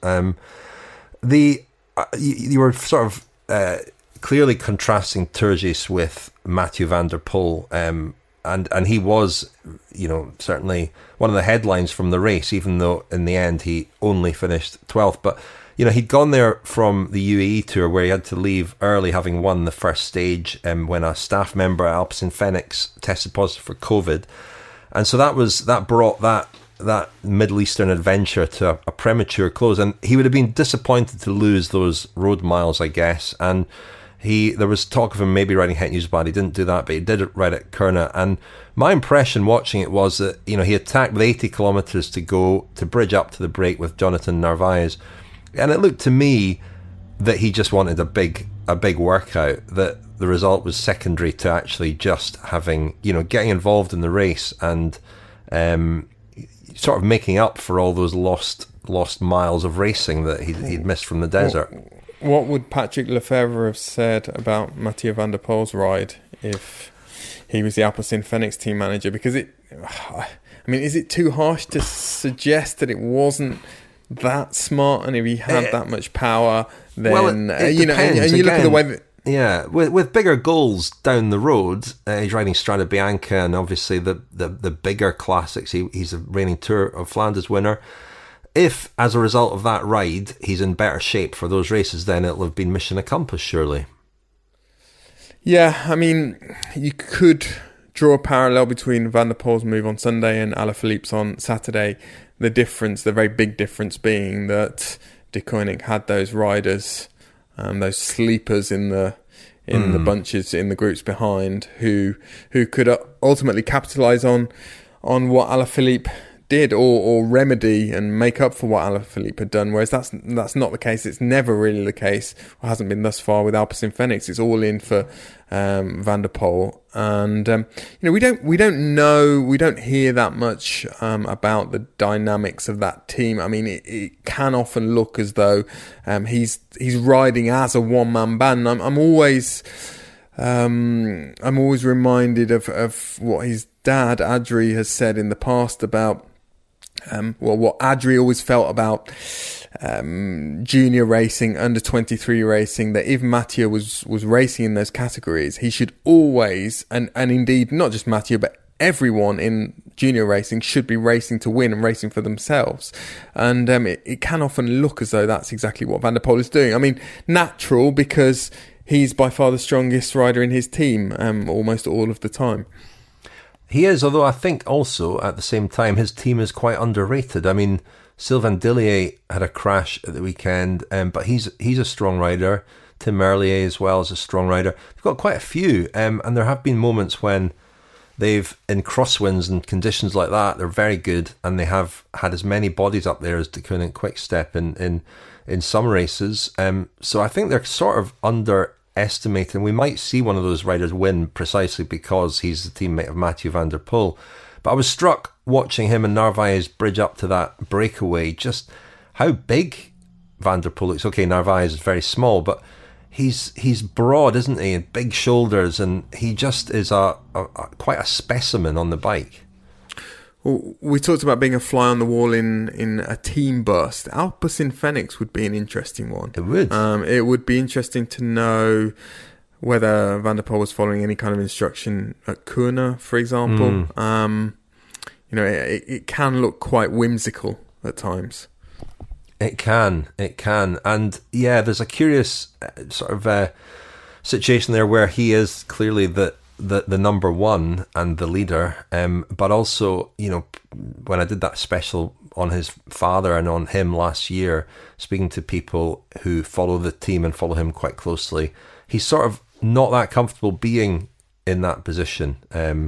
You were sort of clearly contrasting Turgis with Mathieu van der Poel, and he was, you know, certainly one of the headlines from the race, even though in the end he only finished 12th. But, you know, he'd gone there from the UAE tour where he had to leave early, having won the first stage when a staff member at Alpecin Fenix tested positive for COVID. And so that brought that Middle Eastern adventure to a premature close, and he would have been disappointed to lose those road miles, I guess. And there was talk of him maybe riding Het Nieuwsblad. He didn't do that, but he did ride at Koerner. And my impression watching it was that, you know, he attacked with 80 kilometres to go to bridge up to the break with Jonathan Narvaez, and it looked to me that he just wanted a big workout. That the result was secondary to actually just having, you know, getting involved in the race and sort of making up for all those lost miles of racing that he'd missed from the desert. What would Patrick Lefevere have said about Mathieu van der Poel's ride if he was the Alpecin Fenix team manager? Because is it too harsh to suggest that it wasn't that smart, and if he had that much power, then it depends. And you look at the way that. Yeah, with bigger goals down the road, he's riding Strade Bianca, and obviously the bigger classics. He's a reigning Tour of Flanders winner. If, as a result of that ride, he's in better shape for those races, then it'll have been mission accomplished, surely. Yeah, I mean, you could draw a parallel between Van der Poel's move on Sunday and Alaphilippe's on Saturday. The difference, the very big difference, being that De Koninck had those riders, those sleepers in the bunches, in the groups behind, who could ultimately capitalise on what Alaphilippe did, or remedy and make up for what Alaphilippe had done, whereas that's not the case. It's never really the case, or hasn't been thus far, with Alpecin Fenix. It's all in for Van der Poel, and we don't hear that much about the dynamics of that team. I mean, it can often look as though he's riding as a one-man band. I'm always reminded of what his dad Adri has said in the past about what Adri always felt about junior racing, under 23 racing, that if Mathieu was racing in those categories, he should always, and indeed not just Mathieu, but everyone in junior racing should be racing to win and racing for themselves. And it can often look as though that's exactly what Van der Poel is doing. I mean, natural, because he's by far the strongest rider in his team almost all of the time. He is, although I think also at the same time his team is quite underrated. I mean, Sylvain Dillier had a crash at the weekend, but he's a strong rider. Tim Merlier as well is a strong rider. They've got quite a few, and there have been moments when they've, in crosswinds and conditions like that, they're very good, and they have had as many bodies up there as De Koninck Quick-Step in some races. So I think they're sort of underestimating. We might see one of those riders win precisely because he's the teammate of Mathieu van der Poel. But I was struck watching him and Narvaez bridge up to that breakaway, just how big Van der Poel looks. Okay, Narvaez is very small, but he's broad, isn't he? And big shoulders, and he just is quite a specimen on the bike. Well, we talked about being a fly on the wall in a team burst. Alpecin Fenix would be an interesting one. It would. It would be interesting to know whether Van der Poel was following any kind of instruction at Kuurne, for example. It can look quite whimsical at times. It can. And yeah, there's a curious sort of situation there where he is clearly the number one and the leader. But also, when I did that special on his father and on him last year, speaking to people who follow the team and follow him quite closely, he's sort of not that comfortable being in that position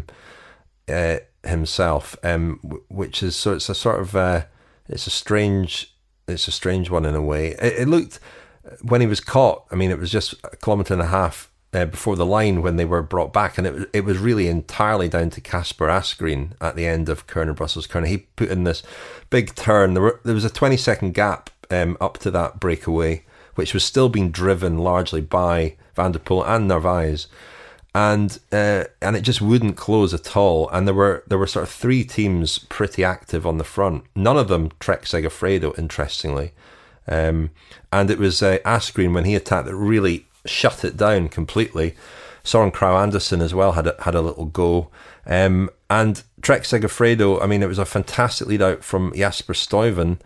himself, which is, so it's a sort of it's a strange one in a way. It looked, when he was caught, I mean, it was just 1.5 kilometers before the line when they were brought back, and it was really entirely down to Casper Asgreen at the end of Brussels-Kuurne. He put in this big turn. There was a 20-second gap up to that breakaway, which was still being driven largely by Van der Poel and Narvaez, and it just wouldn't close at all. And there were sort of three teams pretty active on the front. None of them Trek Segafredo, interestingly, and it was Asgreen, when he attacked, that really shut it down completely. Søren Kragh Andersen as well had a little go, and Trek Segafredo, I mean, it was a fantastic lead out from Jasper Stuyven,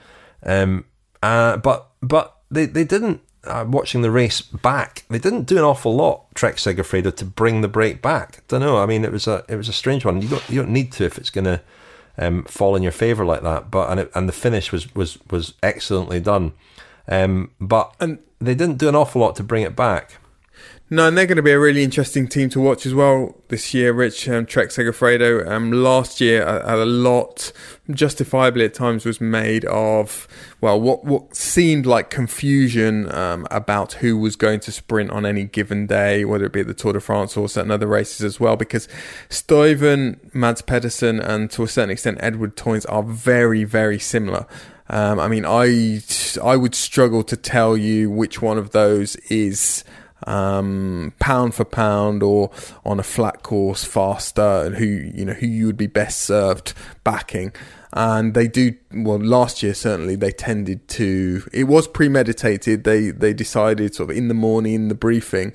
but they didn't, watching the race back, they didn't do an awful lot, Trek Segafredo, to bring the break back. I don't know, I mean, it was a strange one. You don't need to if it's going to fall in your favour like that, and the finish was excellently done, but they didn't do an awful lot to bring it back. No, and they're going to be a really interesting team to watch as well this year, Rich. Trek Segafredo, last year a lot, justifiably at times, was made of, well, what seemed like confusion about who was going to sprint on any given day, whether it be at the Tour de France or certain other races as well, because Stuyven, Mads Pedersen, and to a certain extent Edward Toynes are very, very similar. I mean, I would struggle to tell you which one of those is pound for pound or on a flat course faster, and who you would be best served backing. And they do well. Last year, certainly, they tended to. It was premeditated. They decided sort of in the morning in the briefing,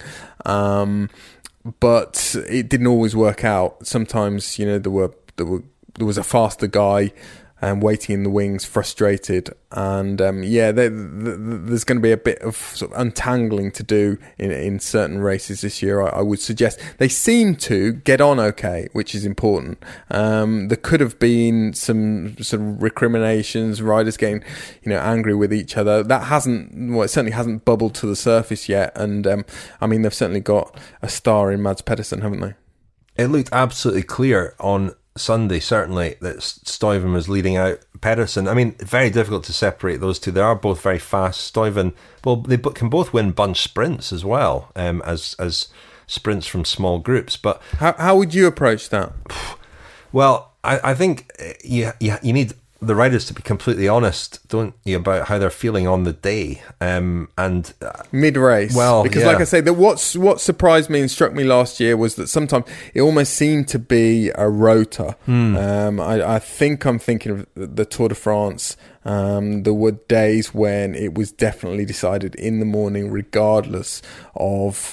but it didn't always work out. Sometimes, there was a faster guy waiting in the wings, frustrated, and there's going to be a bit of sort of untangling to do in certain races this year. I would suggest they seem to get on okay, which is important. There could have been some sort of recriminations, riders getting angry with each other. That it certainly hasn't bubbled to the surface yet. And I mean, they've certainly got a star in Mads Pedersen, haven't they? It looked absolutely clear on Sunday, certainly, that Stuyven was leading out Pedersen. I mean, very difficult to separate those two. They are both very fast. Stuyven, well, they can both win bunch sprints as well, as sprints from small groups. But how would you approach that? Well, I think you need the riders to be completely honest, don't you, about how they're feeling on the day, and mid-race. Well, because like I say, what surprised me and struck me last year was that sometimes it almost seemed to be a rota. I think I'm thinking of the Tour de France. There were days when it was definitely decided in the morning, regardless of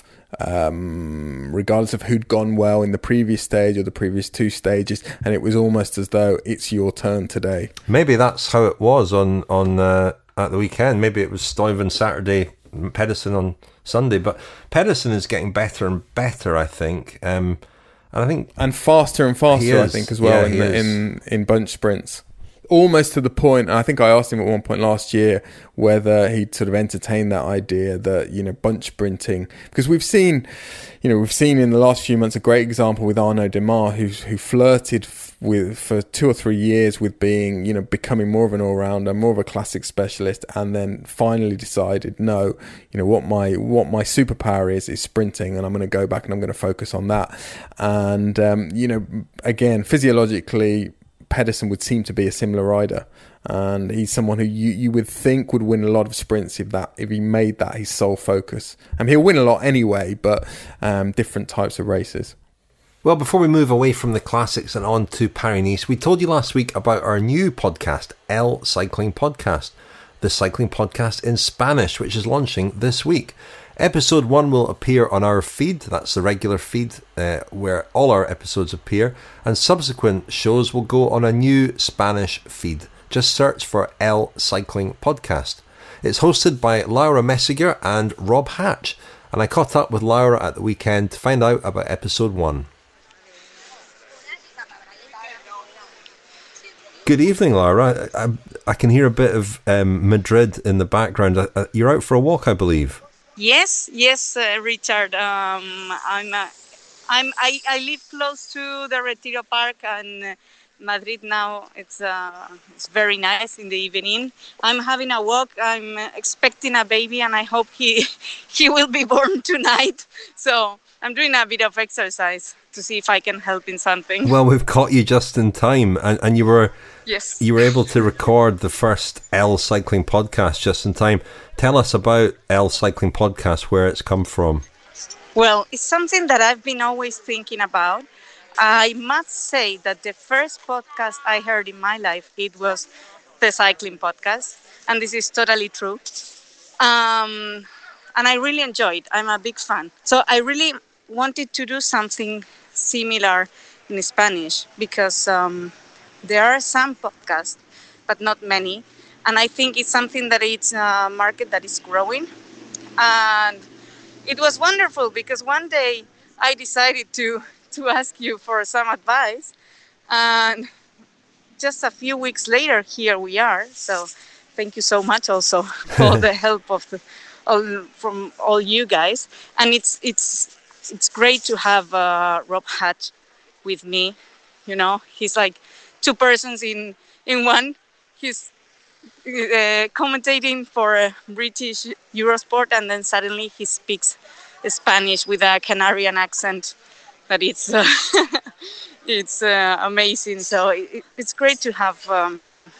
who'd gone well in the previous stage or the previous two stages, and it was almost as though it's your turn today. Maybe that's how it was on at the weekend. Maybe it was Stuyven Saturday, Pedersen on Sunday, but Pedersen is getting better and better, I think, and faster and faster, I think, as well, in bunch sprints. Almost to the point, I think I asked him at one point last year whether he'd sort of entertained that idea that, bunch sprinting, because we've seen in the last few months a great example with Arnaud Démare, who flirted for 2 or 3 years with being, becoming more of an all-rounder, more of a classic specialist, and then finally decided, no, what my superpower is sprinting, and I'm going to go back and I'm going to focus on that. And, again, physiologically, Pedersen would seem to be a similar rider, and he's someone who you would think would win a lot of sprints if he made that his sole focus. He'll win a lot anyway, but different types of races. Well, before we move away from the classics and on to Paris-Nice, we told you last week about our new podcast, El Cycling Podcast, the cycling podcast in Spanish, which is launching this week. Episode 1 will appear on our feed. That's the regular feed where all our episodes appear. And subsequent shows will go on a new Spanish feed. Just search for El Cycling Podcast. It's hosted by Laura Messiger and Rob Hatch. And I caught up with Laura at the weekend to find out about episode 1. Good evening, Laura. I can hear a bit of Madrid in the background. You're out for a walk, I believe. Yes, Richard. I live close to the Retiro Park, and Madrid now. It's very nice in the evening. I'm having a walk. I'm expecting a baby, and I hope he will be born tonight. So I'm doing a bit of exercise to see if I can help in something. Well, we've caught you just in time, and you were. Yes. You were able to record the first El Cycling Podcast just in time. Tell us about El Cycling Podcast, where it's come from. Well, it's something that I've been always thinking about. I must say that the first podcast I heard in my life, it was the Cycling Podcast, and this is totally true. And I really enjoyed. I'm a big fan. So I really wanted to do something similar in Spanish because there are some podcasts, but not many. And I think it's something that it's a market that is growing. And it was wonderful because one day I decided to ask you for some advice. And just a few weeks later, here we are. So thank you so much also for the help from all you guys. And it's great to have Rob Hatch with me. He's like two persons in one. He's commentating for British Eurosport, and then suddenly he speaks Spanish with a Canarian accent that it's it's amazing. So it's great to have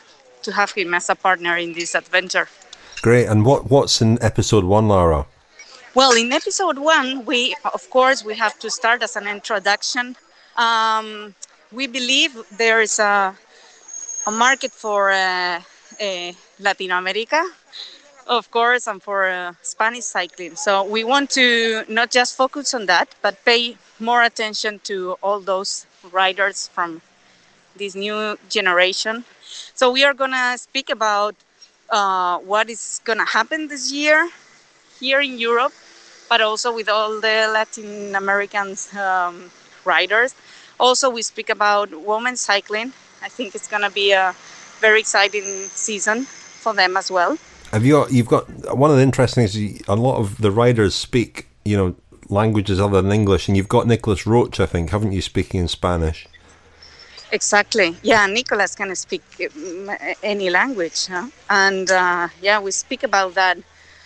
to have him as a partner in this adventure. Great. And what's in episode 1, Lara? Well, in episode 1, we have to start as an introduction. We believe there is a market for Latin America, of course, and for Spanish cycling. So we want to not just focus on that, but pay more attention to all those riders from this new generation. So we are going to speak about what is going to happen this year here in Europe, but also with all the Latin American riders. Also, we speak about women's cycling. I think it's going to be a very exciting season for them as well. You've got one of the interesting things. A lot of the riders speak, languages other than English, and you've got Nicolas Roche, I think, haven't you, speaking in Spanish? Exactly. Yeah, Nicolas can speak any language, huh? And we speak about that,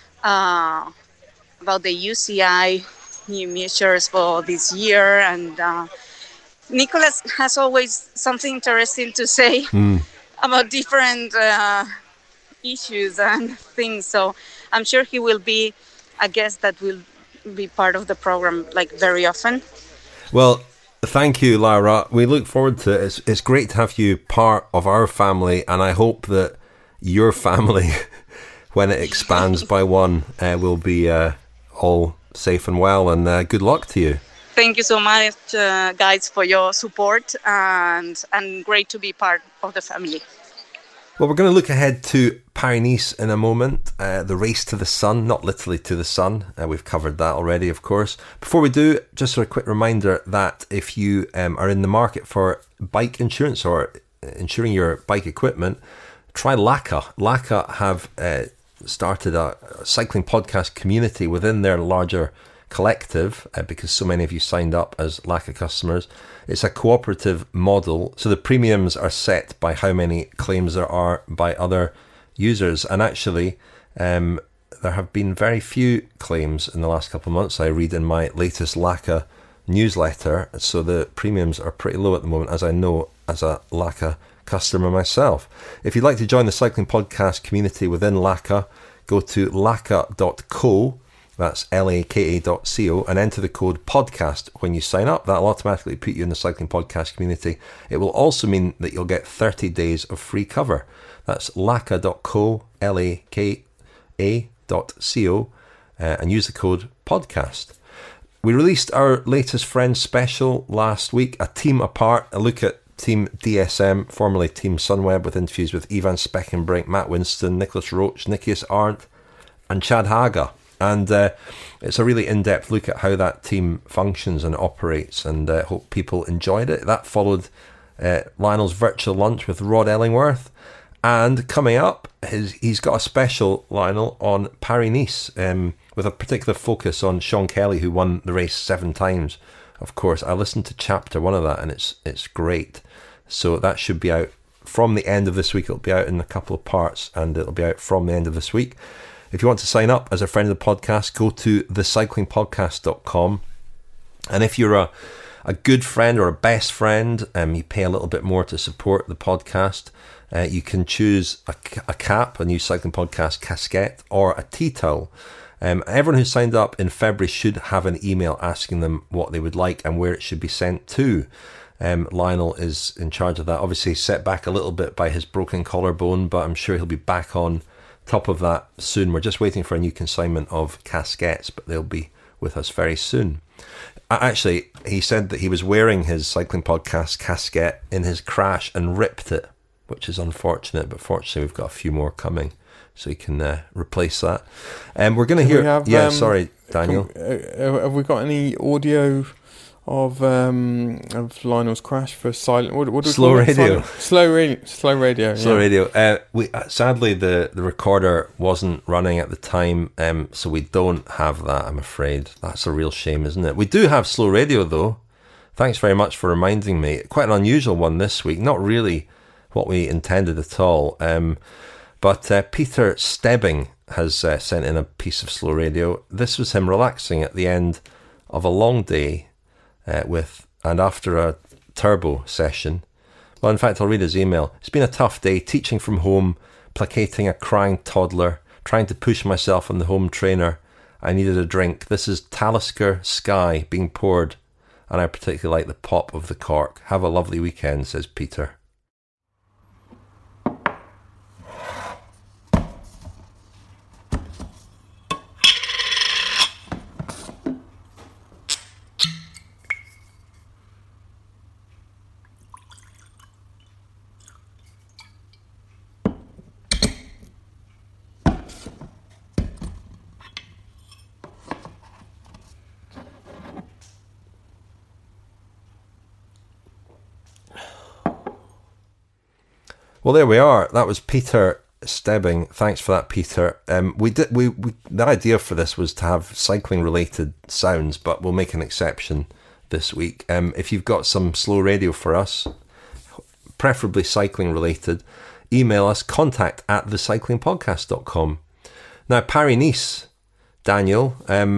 about the UCI new measures for this year, and Nicolas has always something interesting to say about different issues and things. So I'm sure he will be a guest that will be part of the program very often. Well, thank you, Lara. We look forward to it. It's great to have you part of our family, and I hope that your family, when it expands by one, will be all safe and well, and good luck to you. Thank you so much, guys, for your support, and great to be part of the family. Well, we're going to look ahead to Paris-Nice in a moment, the race to the sun, not literally to the sun. We've covered that already, of course. Before we do, just a quick reminder that if you are in the market for bike insurance or insuring your bike equipment, try LACA. LACA have started a cycling podcast community within their larger collective because so many of you signed up as LACA customers. It's a cooperative model, so the premiums are set by how many claims there are by other users, and actually there have been very few claims in the last couple of months. I read in my latest LACA newsletter, so the premiums are pretty low at the moment, as I know as a LACA customer myself. If you'd like to join the cycling podcast community within LACA, go to laca.co, that's laka.co, and enter the code podcast when you sign up. That'll automatically put you in the cycling podcast community. It will also mean that you'll get 30 days of free cover. That's laca.co, laka.co, and use the code podcast. We released our latest Friends special last week, A Team Apart, a look at Team DSM, formerly Team Sunweb, with interviews with Ivan Speckenbrink, Matt Winston, Nicolas Roche, Nikias Arndt, and Chad Haga. And it's a really in-depth look at how that team functions and operates, and hope people enjoyed it. That followed Lionel's virtual lunch with Rod Ellingworth. And coming up, he's got a special, Lionel, on Paris-Nice, with a particular focus on Sean Kelly, who won the race 7 times. Of course, I listened to chapter 1 of that, and it's great. So that should be out from the end of this week. It'll be out in a couple of parts, and it'll be out from the end of this week. If you want to sign up as a friend of the podcast, go to thecyclingpodcast.com. And if you're a good friend or a best friend, you pay a little bit more to support the podcast. You can choose a cap, a new cycling podcast casquette, or a tea towel. Everyone who signed up in February should have an email asking them what they would like and where it should be sent to. Lionel is in charge of that. Obviously set back a little bit by his broken collarbone, but I'm sure he'll be back on top of that soon. We're just waiting for a new consignment of casquettes, but they'll be with us very soon. Actually, he said that he was wearing his cycling podcast casquette in his crash and ripped it, which is unfortunate, but fortunately we've got a few more coming, so he can replace that. We're going to hear... sorry, Daniel. Have we got any audio of Lionel's crash for silent? What do we slow call it? radio. Slow radio. Slow radio. We sadly the recorder wasn't running at the time, so we don't have that. I'm afraid that's a real shame, isn't it? We do have slow radio though. Thanks very much for reminding me. Quite an unusual one this week. Not really what we intended at all. But Peter Stebbing has sent in a piece of slow radio. This was him relaxing at the end of a long day. And after a turbo session, Well, in fact, I'll read his email. It's been a tough day, teaching from home, placating a crying toddler, trying to push myself on the home trainer. I needed a drink. This is Talisker Sky being poured, and I particularly like the pop of the cork. Have a lovely weekend, says Peter. Well, there we are. That was Peter Stebbing. Thanks for that, Peter. The idea for this was to have cycling-related sounds, but we'll make an exception this week. If you've got some slow radio for us, preferably cycling-related, email us, contact@thecyclingpodcast.com. Now, Paris-Nice, Daniel,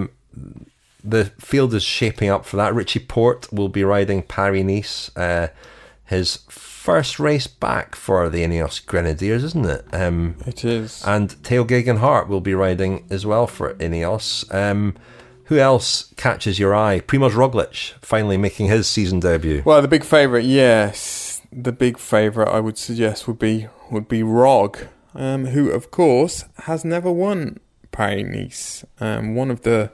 the field is shaping up for that. Richie Porte will be riding Paris-Nice, his first race back for the Ineos Grenadiers, isn't it? It is. And Theo Geoghegan-Hart will be riding as well for Ineos. Who else catches your eye? Primož Roglic finally making his season debut. Well, the big favourite, yes. The big favourite, I would suggest, would be Rog, who, of course, has never won Paris-Nice. One of the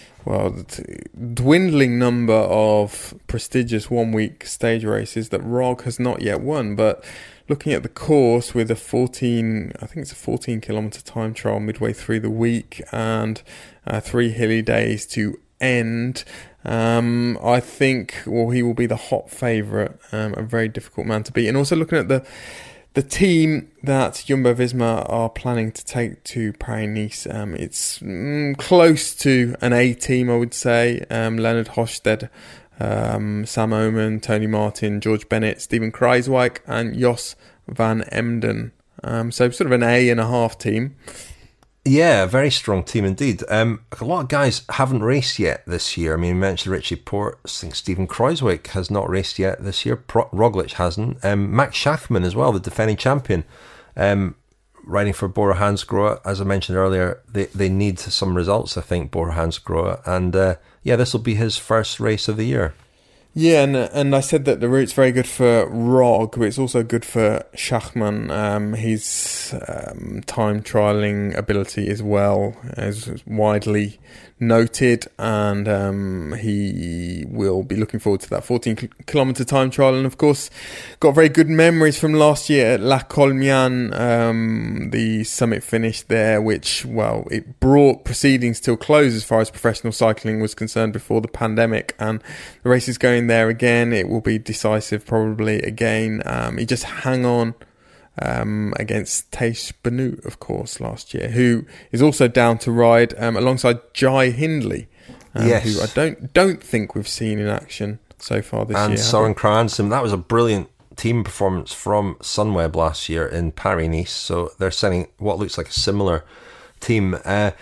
dwindling number of prestigious one-week stage races that Rog has not yet won. But looking at the course with a 14-kilometre time trial midway through the week and 3 hilly days to end, I think he will be the hot favourite, a very difficult man to beat. And also looking at the team that Jumbo-Visma are planning to take to Paris-Nice, it's close to an A team, I would say. Leonard Hofstede, Sam Oomen, Tony Martin, George Bennett, Steven Kruijswijk and Jos van Emden. So sort of an A&a-half team. Yeah, very strong team indeed. A lot of guys haven't raced yet this year. I mean, you mentioned Richie Porte. I think Steven Kruijswijk has not raced yet this year. Roglic hasn't. Max Schachmann as well, the defending champion, riding for Bora Hansgrohe. As I mentioned earlier, they need some results, I think, Bora Hansgrohe. And this will be his first race of the year. Yeah, and I said that the route's very good for Rog, but it's also good for Schachmann. His time trialling ability as well is widely noted, and he will be looking forward to that 14-kilometre time trial. And of course, got very good memories from last year at La Colmiane, the summit finish there, which, it brought proceedings to a close as far as professional cycling was concerned before the pandemic, and the race is going there again. It will be decisive probably again. He just hang on against Tiesj Benoot, of course, last year, who is also down to ride alongside Jai Hindley, who I don't think we've seen in action so far this year. And Søren Kragh Andersen. That was a brilliant team performance from Sunweb last year in Paris-Nice, so they're sending what looks like a similar team.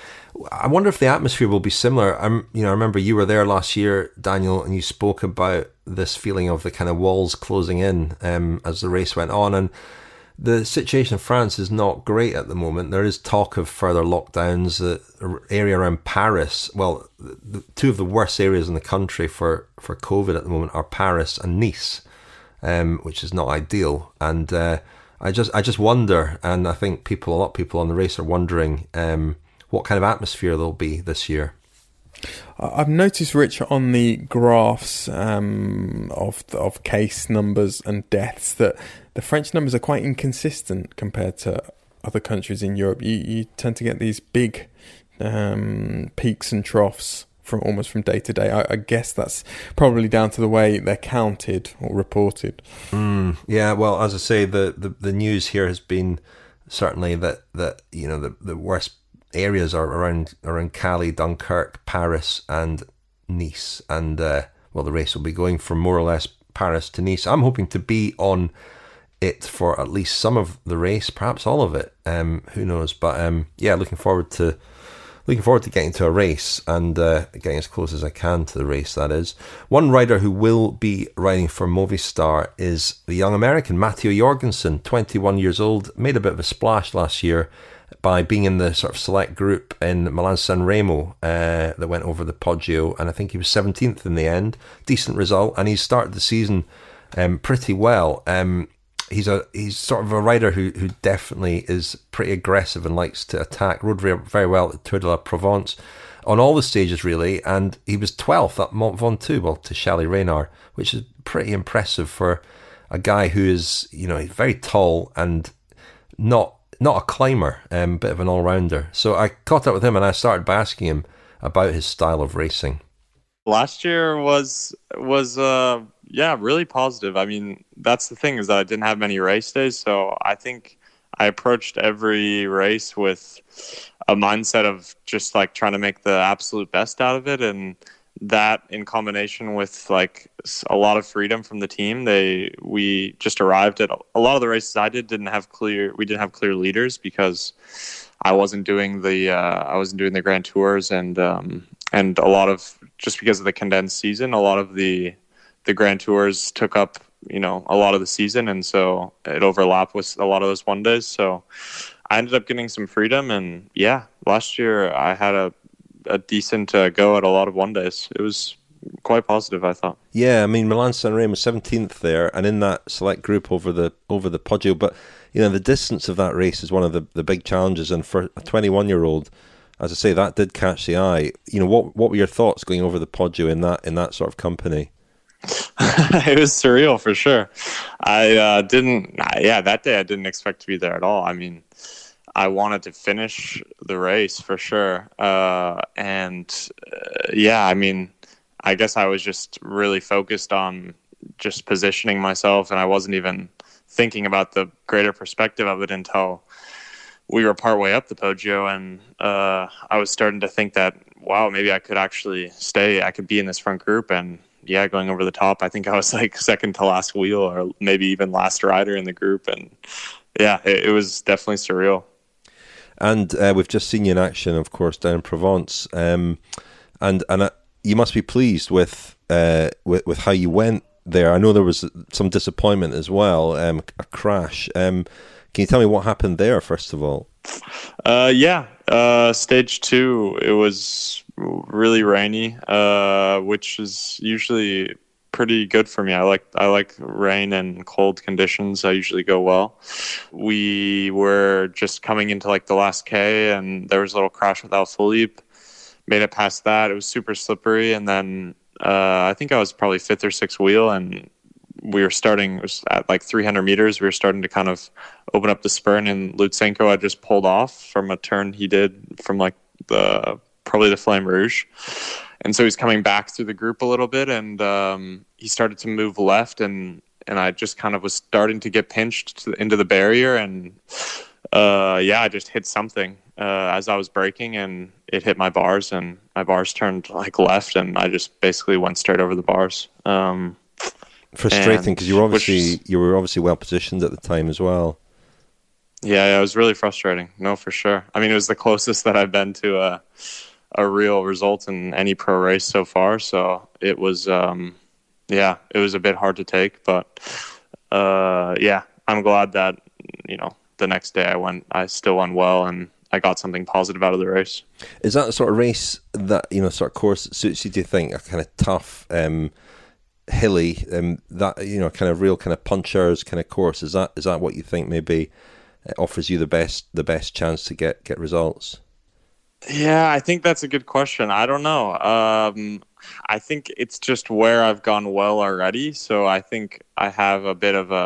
I wonder if the atmosphere will be similar. I remember you were there last year, Daniel, and you spoke about this feeling of the kind of walls closing in as the race went on. And the situation in France is not great at the moment. There is talk of further lockdowns. The area around Paris, the two of the worst areas in the country for COVID at the moment are Paris and Nice, which is not ideal. And I just wonder, and I think a lot of people on the race are wondering what kind of atmosphere there'll be this year. I've noticed, Rich, on the graphs of case numbers and deaths that the French numbers are quite inconsistent compared to other countries in Europe. You tend to get these big peaks and troughs almost from day to day. I guess that's probably down to the way they're counted or reported. Yeah, well, as I say, the news here has been certainly that the worst areas are around Calais, Dunkirk, Paris and Nice, and the race will be going from more or less Paris to Nice. I'm hoping to be on it for at least some of the race, perhaps all of it. Who knows? But looking forward to Looking forward to getting to a race and getting as close as I can to the race, that is. One rider who will be riding for Movistar is the young American, Matteo Jorgensen, 21 years old, made a bit of a splash last year by being in the sort of select group in Milan San Remo that went over the Poggio, and I think he was 17th in the end. Decent result, and he's started the season pretty well. He's sort of a rider who definitely is pretty aggressive and likes to attack. Rode very well at the Tour de la Provence on all the stages, really, and he was 12th at Mont Ventoux, well, to Chalet Reynard, which is pretty impressive for a guy who is, he's very tall and not a climber, bit of an all-rounder. So I caught up with him and I started by asking him about his style of racing. Last year was really positive. I mean, that's the thing, is that I didn't have many race days, so I think I approached every race with a mindset of just like trying to make the absolute best out of it, and that in combination with like a lot of freedom from the team, we just arrived at a lot of the races I didn't have clear leaders, because I wasn't doing the Grand Tours, and a lot of, just because of the condensed season, a lot of the Grand Tours took up a lot of the season, and so it overlapped with a lot of those one days. So I ended up getting some freedom, and last year I had a decent go at a lot of one days. It was quite positive, I thought. Yeah, I mean, Milan San Remo was 17th there, and in that select group over the Poggio. But the distance of that race is one of the big challenges, and for a 21-year-old, as I say, that did catch the eye. What were your thoughts going over the Poggio in that sort of company? It was surreal for sure. That day I didn't expect to be there at all. I mean, I wanted to finish the race for sure. I mean, I guess I was just really focused on just positioning myself, and I wasn't even thinking about the greater perspective of it until we were partway up the Poggio, and I was starting to think that, wow, maybe I could actually stay. I could be in this front group, and going over the top. I think I was like second to last wheel, or maybe even last rider in the group, and it was definitely surreal. And we've just seen you in action, of course, down in Provence, and you must be pleased with how you went there. I know there was some disappointment as well, a crash. Can you tell me what happened there, first of all? Stage 2, it was really rainy, which is usually pretty good for me. I like rain and cold conditions. I usually go well. We were just coming into like the last K, and there was a little crash with Alaphilippe. Made it past that. It was super slippery, and then I think I was probably fifth or sixth wheel, and we were starting, it was at like 300 meters. We were starting to kind of open up the spurt, and Lutsenko had just pulled off from a turn he did from like probably the Flame Rouge. And so he's coming back through the group a little bit, and he started to move left, and I just kind of was starting to get pinched into the barrier, and I just hit something as I was braking, and it hit my bars, and my bars turned like left, and I just basically went straight over the bars. Frustrating, because you were obviously well positioned at the time as well. Yeah, it was really frustrating. No, for sure. I mean, it was the closest that I've been to a real result in any pro race so far. So it was, it was a bit hard to take, but I'm glad that the next day I still went well, and I got something positive out of the race. Is that the sort of race that sort of course that suits you? Do you think a kind of tough? Hilly, that kind of real kind of punchers kind of course, is that what you think maybe offers you the best chance to get results? Yeah, I think that's a good question. I don't know. I think it's just where I've gone well already, so I think I have a bit of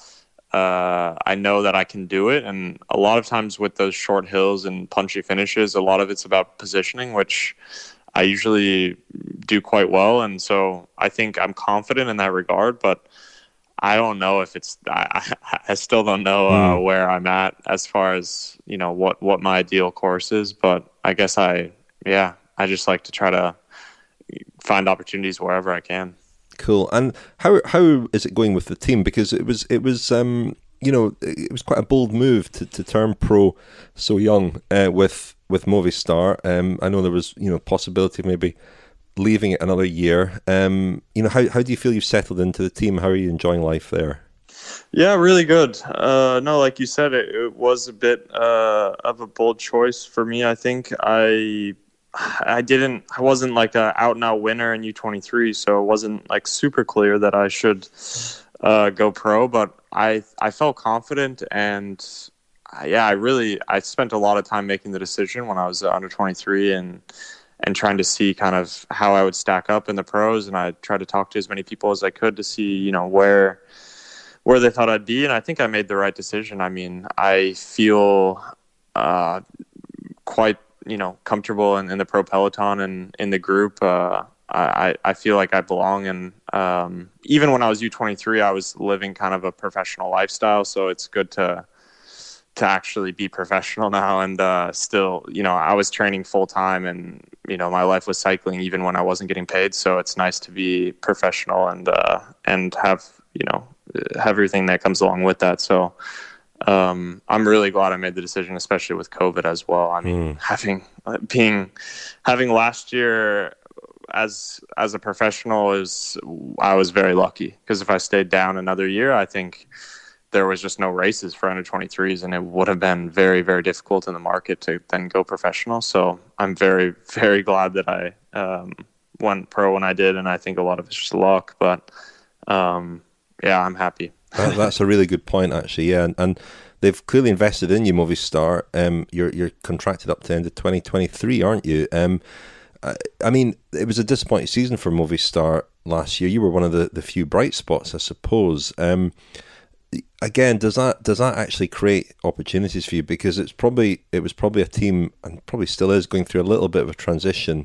I know that I can do it, and a lot of times with those short hills and punchy finishes, a lot of it's about positioning, which I usually do quite well, and so I think I'm confident in that regard, but I don't know if it's I still don't know where I'm at as far as what my ideal course is, but I guess I just like to try to find opportunities wherever I can. Cool. And how is it going with the team? Because it was it was quite a bold move to turn pro so young with Movistar. I know there was possibility of maybe leaving it another year. How do you feel you've settled into the team? How are you enjoying life there? Yeah, really good. No, like you said, it was a bit of a bold choice for me. I think I wasn't like a out and out winner in U23, so it wasn't like super clear that I should go pro, but I felt confident, and I spent a lot of time making the decision when I was under 23 and trying to see kind of how I would stack up in the pros, and I tried to talk to as many people as I could to see where they thought I'd be, and I think I made the right decision. I mean, I feel quite comfortable in the pro peloton and in the group. I feel like I belong, and even when I was U23, I was living kind of a professional lifestyle, so it's good to actually be professional now. And still, I was training full time, and my life was cycling even when I wasn't getting paid, so it's nice to be professional and have everything that comes along with that. So I'm really glad I made the decision, especially with COVID as well. I mean, having last year as a professional I was very lucky, because if I stayed down another year, I think there was just no races for under 23s, and it would have been very, very difficult in the market to then go professional. So I'm very, very glad that I went pro when I did, and I think a lot of it's just luck, but I'm happy. That's a really good point, actually. Yeah, and they've clearly invested in you, Movistar. You're contracted up to the end of 2023, aren't you? I mean, it was a disappointing season for Movistar last year. You were one of the few bright spots, I suppose. Again, does that actually create opportunities for you? Because it was probably a team, and probably still is, going through a little bit of a transition.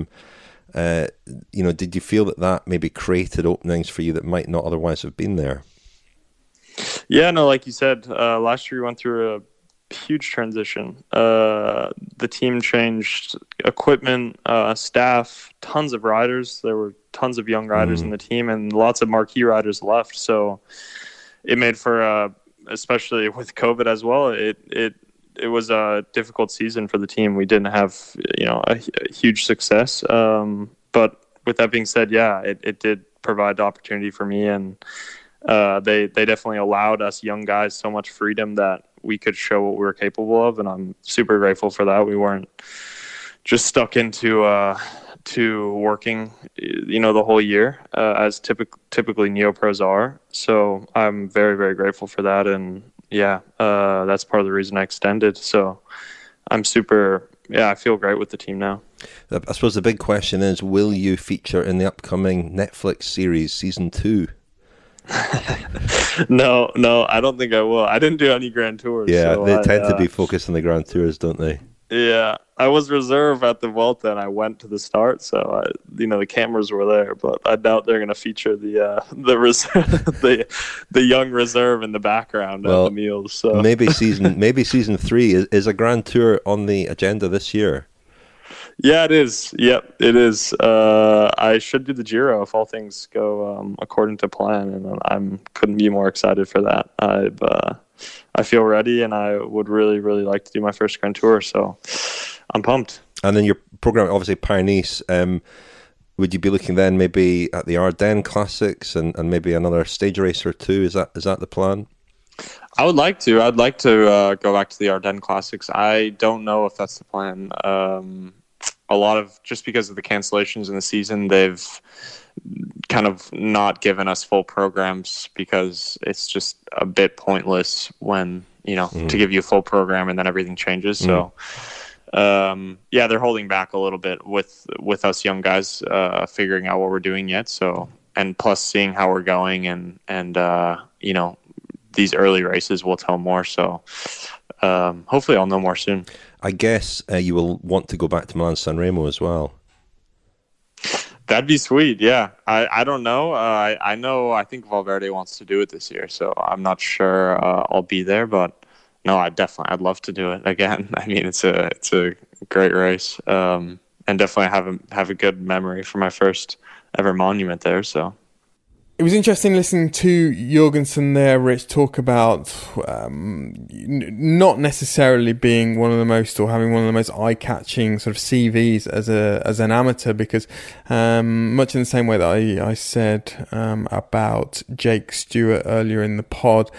Did you feel that maybe created openings for you that might not otherwise have been there? Yeah, no, like you said, last year we went through a huge transition. The team changed equipment, staff, tons of riders. There were tons of young riders in the team, and lots of marquee riders left. So it made for, especially with COVID as well, it was a difficult season for the team. We didn't have, a huge success. But with that being said, it did provide the opportunity for me, and they definitely allowed us young guys so much freedom that we could show what we were capable of, and I'm super grateful for that. We weren't just stuck into to working, the whole year, as typically neopros are. So I'm very, very grateful for that, and that's part of the reason I extended. So I'm I feel great with the team now. I suppose the big question is, will you feature in the upcoming Netflix series season 2? No, I don't think I will. I didn't do any Grand Tours. Yeah, so they tend to be focused on the Grand Tours, don't they? Yeah, I was reserve at the Vuelta, and I went to the start, so the cameras were there, but I doubt they're going to feature the young reserve in the background at the meals. So maybe season 3 is a Grand Tour on the agenda this year. Yeah, it is. Yep, it is. I should do the Giro if all things go according to plan, and I couldn't be more excited for that. I feel ready, and I would really, really like to do my first Grand Tour, so I'm pumped. And then your program, obviously Paris-Nice, would you be looking then maybe at the Ardennes Classics and maybe another stage race or two? Is that the plan? I would like to. I'd like to go back to the Ardennes Classics. I don't know if that's the plan. A lot of, just because of the cancellations in the season, they've kind of not given us full programs, because it's just a bit pointless when, to give you a full program and then everything changes. So, they're holding back a little bit with us young guys, figuring out what we're doing yet. So, and plus seeing how we're going and these early races will tell more. So, hopefully I'll know more soon. I guess you will want to go back to Milan-San Remo as well. That'd be sweet, yeah. I don't know. I think Valverde wants to do it this year, so I'm not sure I'll be there, but no, I'd love to do it again. I mean, it's a great race, and definitely have a good memory for my first ever monument there. So It was interesting listening to Jorgensen there, Rich, talk about not necessarily being one of the most, or having one of the most eye-catching sort of CVs as an amateur, because much in the same way that I said about Jake Stewart earlier in the pod,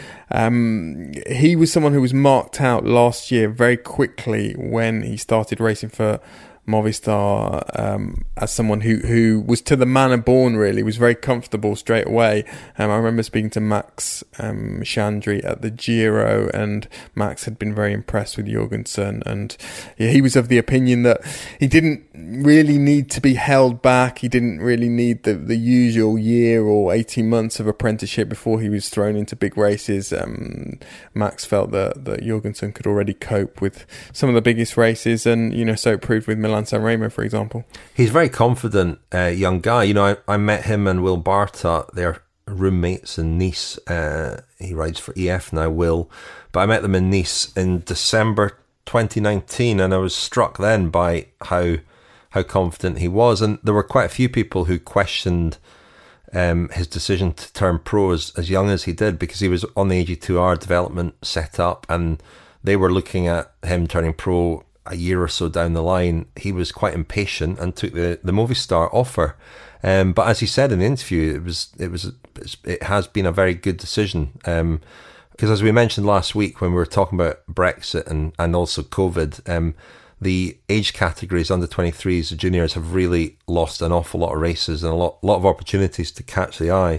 he was someone who was marked out last year very quickly when he started racing for Movistar, as someone who was to the manner born, really, was very comfortable straight away. I remember speaking to Max Chandri at the Giro, and Max had been very impressed with Jorgensen, and he was of the opinion that he didn't really need to be held back. He didn't really need the usual year or 18 months of apprenticeship before he was thrown into big races. Max felt that Jorgensen could already cope with some of the biggest races, and so it proved with Milan San Remo, for example. He's a very confident young guy. I met him and Will Barta. They're roommates in Nice. He rides for EF now, Will. But I met them in Nice in December 2019, and I was struck then by how confident he was. And there were quite a few people who questioned his decision to turn pro as young as he did, because he was on the AG2R development setup, and they were looking at him turning pro a year or so down the line. He was quite impatient and took the Movistar offer. But as he said in the interview, it has been a very good decision. Because as we mentioned last week when we were talking about Brexit and also COVID, the age categories under 23s, juniors, have really lost an awful lot of races and a lot of opportunities to catch the eye.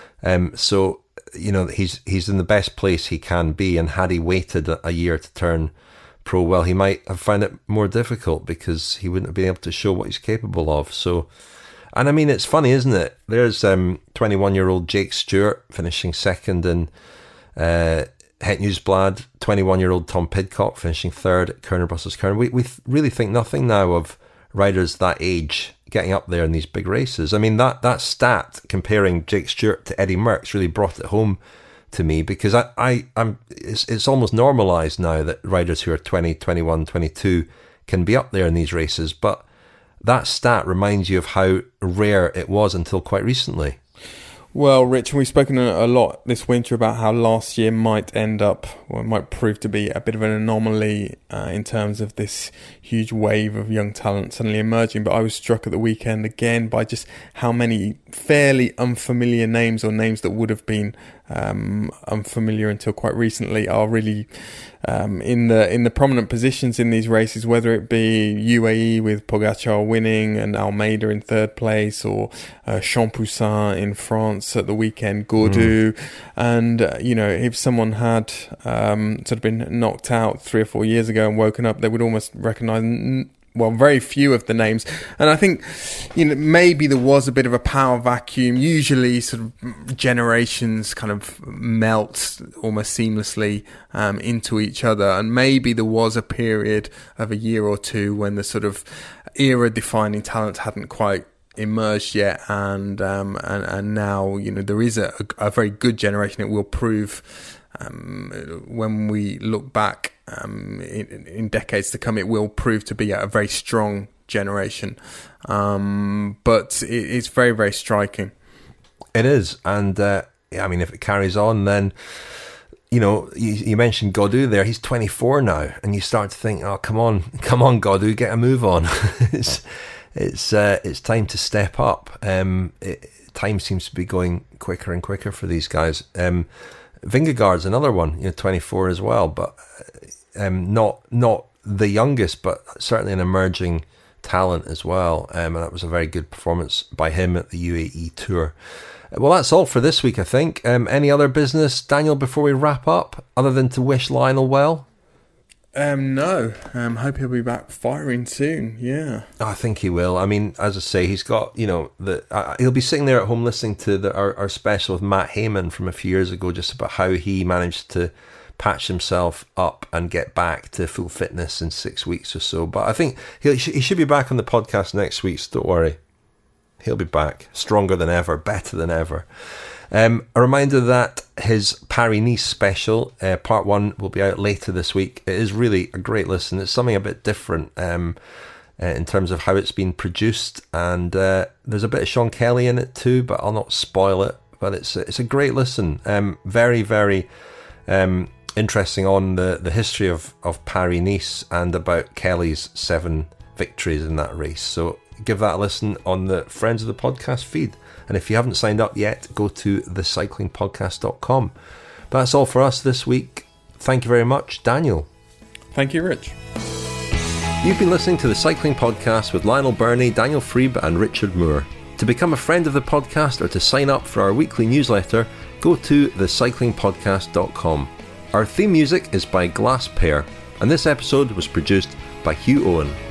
So he's in the best place he can be, and had he waited a year to turn pro, well, he might have found it more difficult because he wouldn't have been able to show what he's capable of. So, and I mean, it's funny, isn't it? There's 21-year-old Jake Stewart finishing second in Het Nieuwsblad, 21-year-old Tom Pidcock finishing third at Kuurne Brussels Kuurne. We really think nothing now of riders that age getting up there in these big races. I mean, that stat comparing Jake Stewart to Eddie Merckx really brought it home to me, because it's almost normalised now that riders who are 20, 21, 22 can be up there in these races. But that stat reminds you of how rare it was until quite recently. Well, Rich, we've spoken a lot this winter about how last year might end up, or it might prove to be a bit of an anomaly in terms of this huge wave of young talent suddenly emerging. But I was struck at the weekend again by just how many fairly unfamiliar names, or names that would have been unfamiliar until quite recently, are really in the prominent positions in these races, whether it be UAE with Pogacar winning and Almeida in third place, or Champoussin in France at the weekend, Gaudu. And if someone had sort of been knocked out 3 or 4 years ago and woken up, they would almost recognise very few of the names. And I think, maybe there was a bit of a power vacuum. Usually sort of generations kind of melt almost seamlessly into each other. And maybe there was a period of a year or two when the sort of era-defining talent hadn't quite emerged yet. And now, there is a very good generation. It will prove when we look back in decades to come, it will prove to be a very strong generation. But it's very, very striking. It is. And if it carries on, then you mentioned Gaudu there. He's 24 now, and you start to think, oh, come on Gaudu, get a move on. It's time to step up. Time seems to be going quicker and quicker for these guys. Vingegaard's another one, 24 as well, but not the youngest, but certainly an emerging talent as well. And that was a very good performance by him at the UAE Tour. Well, that's all for this week, I think. Any other business, Daniel, before we wrap up, other than to wish Lionel well? No. Hope he'll be back firing soon. Yeah. I think he will. I mean, as I say, he's got, he'll be sitting there at home listening to our special with Matt Heyman from a few years ago, just about how he managed to patch himself up and get back to full fitness in 6 weeks or so. But I think he should be back on the podcast next week, so don't worry. He'll be back, stronger than ever, better than ever. A reminder that his Paris-Nice special, part 1, will be out later this week. It is really a great listen. It's something a bit different in terms of how it's been produced. And there's a bit of Sean Kelly in it too, but I'll not spoil it but it's a great listen. Very, very interesting on the history of Paris-Nice and about Kelly's 7 victories in that race. So give that a listen on the Friends of the Podcast feed. And if you haven't signed up yet, go to thecyclingpodcast.com. But that's all for us this week. Thank you very much, Daniel. Thank you, Rich. You've been listening to The Cycling Podcast with Lionel Birnie, Daniel Friebe and Richard Moore. To become a friend of the podcast or to sign up for our weekly newsletter, go to thecyclingpodcast.com. Our theme music is by Glass Pear, and this episode was produced by Hugh Owen.